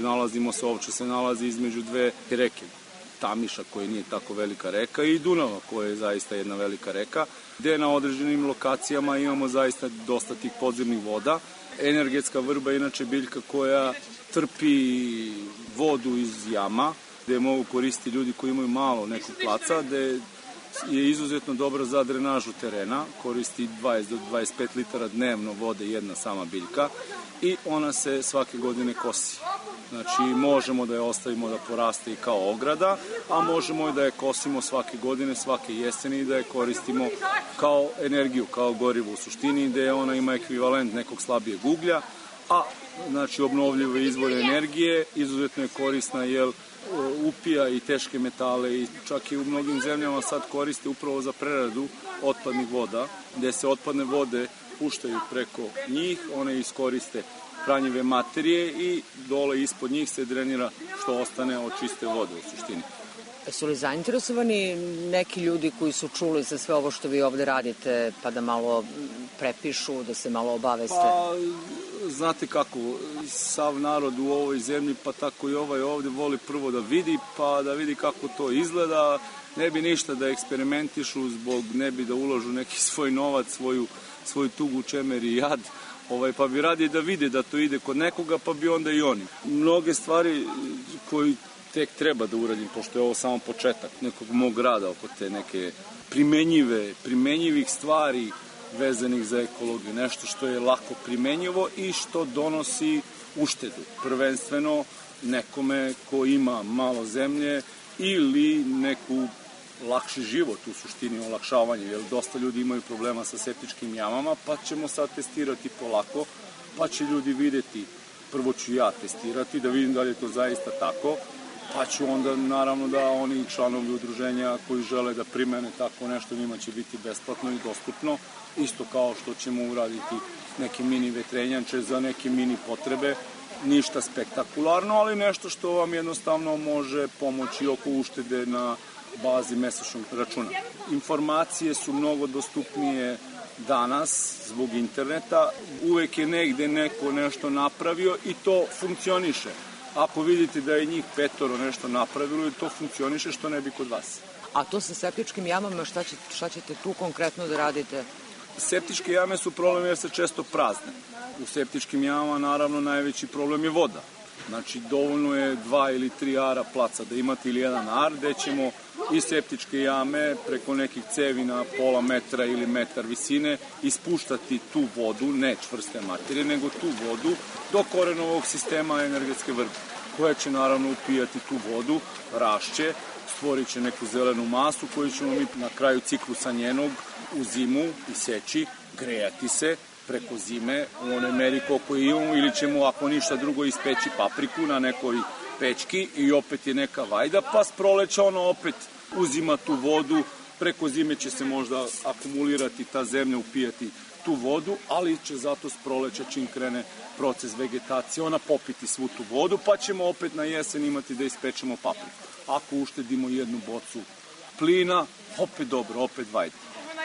Ovča se nalazi između dve reke, Tamiša koja nije tako velika reka i Dunava koja je zaista jedna velika reka, gde na određenim lokacijama imamo zaista dosta tih podzemnih voda. Energetska vrba je inače biljka koja trpi vodu iz jama, gde mogu koristiti ljudi koji imaju malo nekog placa, gde je izuzetno dobra za drenažu terena, koristi 20 do 25 litara dnevno vode jedna sama biljka i ona se svake godine kosi. Znači, možemo da je ostavimo da poraste i kao ograda, a možemo i da je kosimo svake godine, svake jeseni i da je koristimo kao energiju, kao gorivo u suštini, gde ona ima ekvivalent nekog slabijeg uglja, a znači obnovljive izvore energije, izuzetno je korisna jer upija i teške metale i čak i u mnogim zemljama sad koriste upravo za preradu otpadnih voda, gde se otpadne vode puštaju preko njih, one iskoriste hranjive materije i dole ispod njih se drenira što ostane od čiste vode u suštini. Su li zainteresovani neki ljudi koji su čuli za sve ovo što vi ovde radite, pa da malo prepišu, da se malo obaveste? Pa, znate kako, sav narod u ovoj zemlji, pa tako i ovaj ovde, voli prvo da vidi, pa da vidi kako to izgleda. Ne bi ništa da eksperimentišu, ne bi da uložu neki svoj novac, svoju tugu, čemer i jad, pa bi radije da vide da to ide kod nekoga, pa bi onda i oni. Mnoge stvari koji tek treba da uradim, pošto je ovo samo početak nekog mog rada oko te neke primenjivih stvari vezanih za ekologiju, nešto što je lako primenjivo i što donosi uštedu. Prvenstveno nekome ko ima malo zemlje ili neku lakši život u suštini, olakšavanje, jer dosta ljudi imaju problema sa septičkim jamama, pa ćemo sad testirati polako, pa će ljudi videti, prvo ću ja testirati, da vidim da li je to zaista tako, pa ću onda naravno da oni članovi udruženja koji žele da primene tako nešto, njima će biti besplatno i dostupno, isto kao što ćemo uraditi neke mini vetrenjače za neke mini potrebe, ništa spektakularno, ali nešto što vam jednostavno može pomoći oko uštede na bazi mesečnog računa. Informacije su mnogo dostupnije danas zbog interneta, uvek je negde neko nešto napravio i to funkcioniše. Ako vidite da je njih 5 nešto napravilo i to funkcioniše, što ne bi kod vas. A to sa septičkim jamama, šta ćete tu konkretno da radite? Septičke jame su problem jer se često prazne. U septičkim jamama naravno najveći problem je voda. Znači dovoljno je 2 ili 3 ara placa da imate ili jedan ar, gde ćemo iz septičke jame preko nekih cevi na pola metra ili metar visine ispuštati tu vodu, ne čvrste materije, nego tu vodu do korenovog sistema energetske vrbe, koja će naravno upijati tu vodu, rašće, stvorit će neku zelenu masu koju ćemo mi na kraju ciklusa njenog u zimu iseći, grejati se preko zime u onoj meri koliko imamo, ili ćemo ako ništa drugo ispeći papriku na nekoj pečki i opet je neka vajda, pa s proleća ono opet uzima tu vodu, preko zime će se možda akumulirati ta zemlja, upijati tu vodu, ali će zato s proleća čim krene proces vegetacije ona popiti svu tu vodu, pa ćemo opet na jesen imati da ispečemo papriku. Ako uštedimo jednu bocu plina, opet dobro, opet vajda.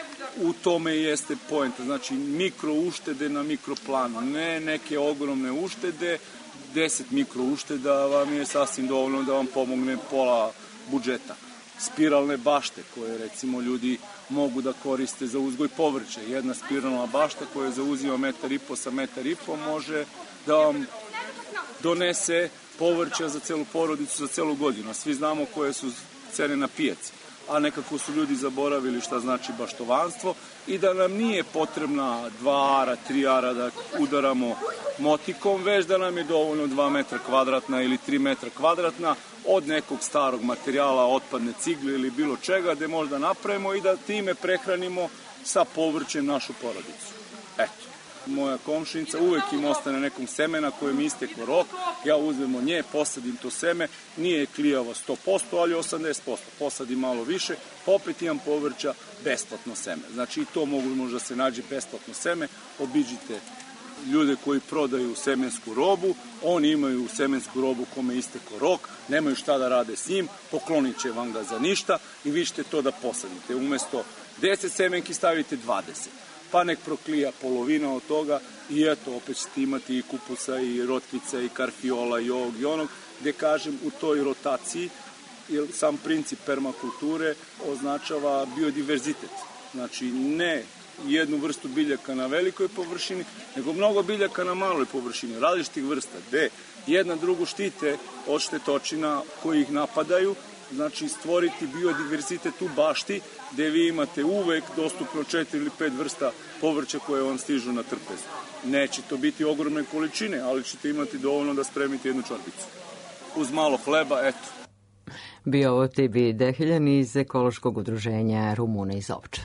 U tome jeste poenta, znači mikro uštede na mikroplanu, ne neke ogromne uštede, 10 mikro ušteda vam je sasvim dovoljno da vam pomogne pola budžeta. Spiralne bašte koje recimo ljudi mogu da koriste za uzgoj povrća. Jedna spiralna bašta koja zauzima 1,5 m sa 1,5 m može da vam donese povrća za celu porodicu, za celu godinu. A svi znamo koje su cene na pijaci. A nekako su ljudi zaboravili šta znači baštovanstvo i da nam nije potrebna 2 ara, 3 ara da udaramo motikom, već da nam je dovoljno 2 metra kvadratna ili 3 metra kvadratna od nekog starog materijala, otpadne cigle ili bilo čega, gde možda napravimo i da time prehranimo sa povrćem našu porodicu. Eto. Moja komšinica uvek im ostane nekom semena kojem isteklo rok, ja uzmem od nje, posadim to seme, nije klijavo 100%, ali 80%, posadim malo više, pa opet imam povrća besplatno seme. Znači i to mogu možda se nađe besplatno seme, obiđite ljude koji prodaju semensku robu, oni imaju semensku robu kome isteklo rok, nemaju šta da rade s njim, poklonit će vam ga za ništa i vi ćete to da posadite. Umesto 10 semenki stavite 20. Pa nek proklija polovina od toga i eto, opet ćete imati i kupusa i rotkica i karfiola i ovog i onog, gde kažem u toj rotaciji, jer sam princip permakulture označava biodiverzitet. Znači ne jednu vrstu biljaka na velikoj površini, nego mnogo biljaka na maloj površini, različitih vrsta, gde jedna drugu štite od štetočina koji ih napadaju, znači stvoriti biodiverzitet u bašti gde vi imate uvek dostupno 4 ili 5 vrsta povrća koje vam stižu na trpezu. Neće to biti ogromne količine, ali ćete imati dovoljno da spremite jednu čorbicu. Uz malo hleba, eto. Bio ovo Tibi Dehiljan iz ekološkog udruženja Rumuna iz Ovča.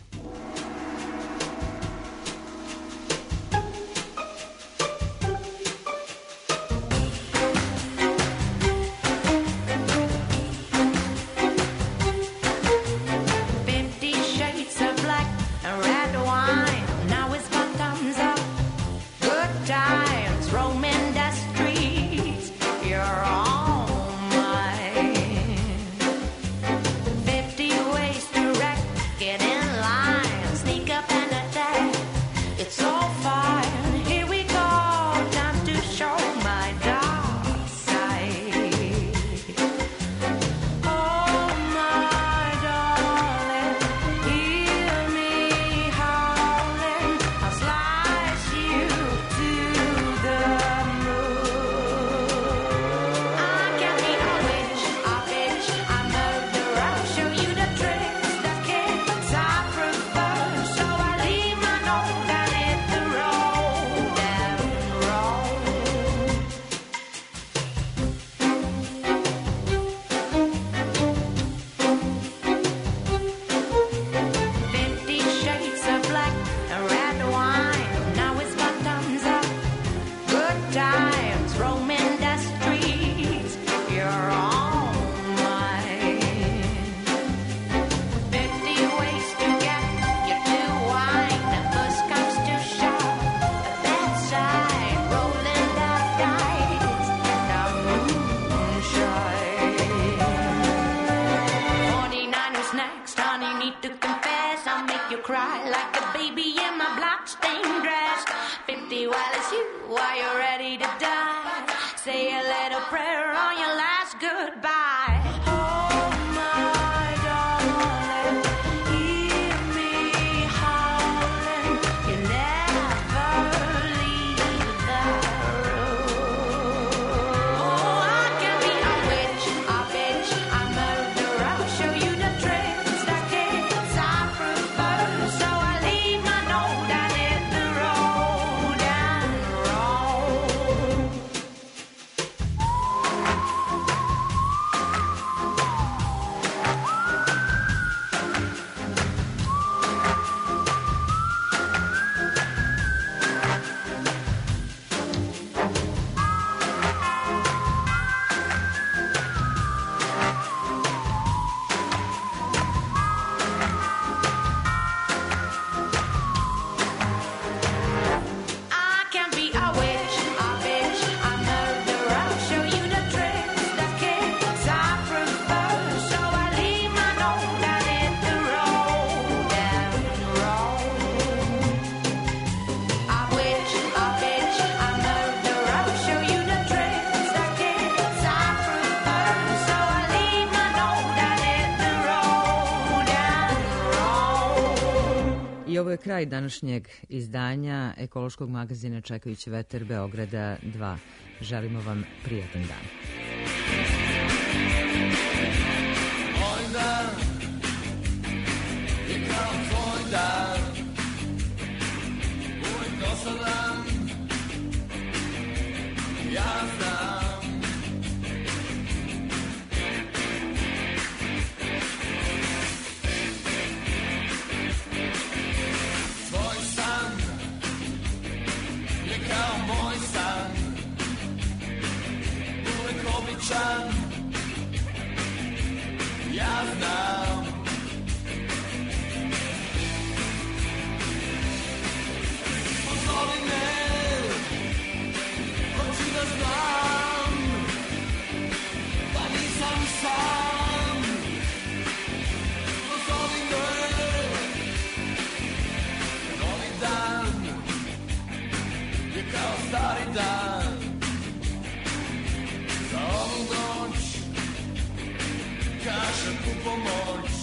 I ovo je kraj današnjeg izdanja ekološkog magazina Čekajući veter Beograda 2. Želimo vam prijatan dan. Moj dan je kao tvoj dan, uvijek dosadan, ja znam. Tvoj san je kao moj san, uvijek običan, ja znam. Pozovi me, hoću da znam, da nisam sam. Pozovi me, novi dan je kao stari dan, za ovu noć kažem u pomoć.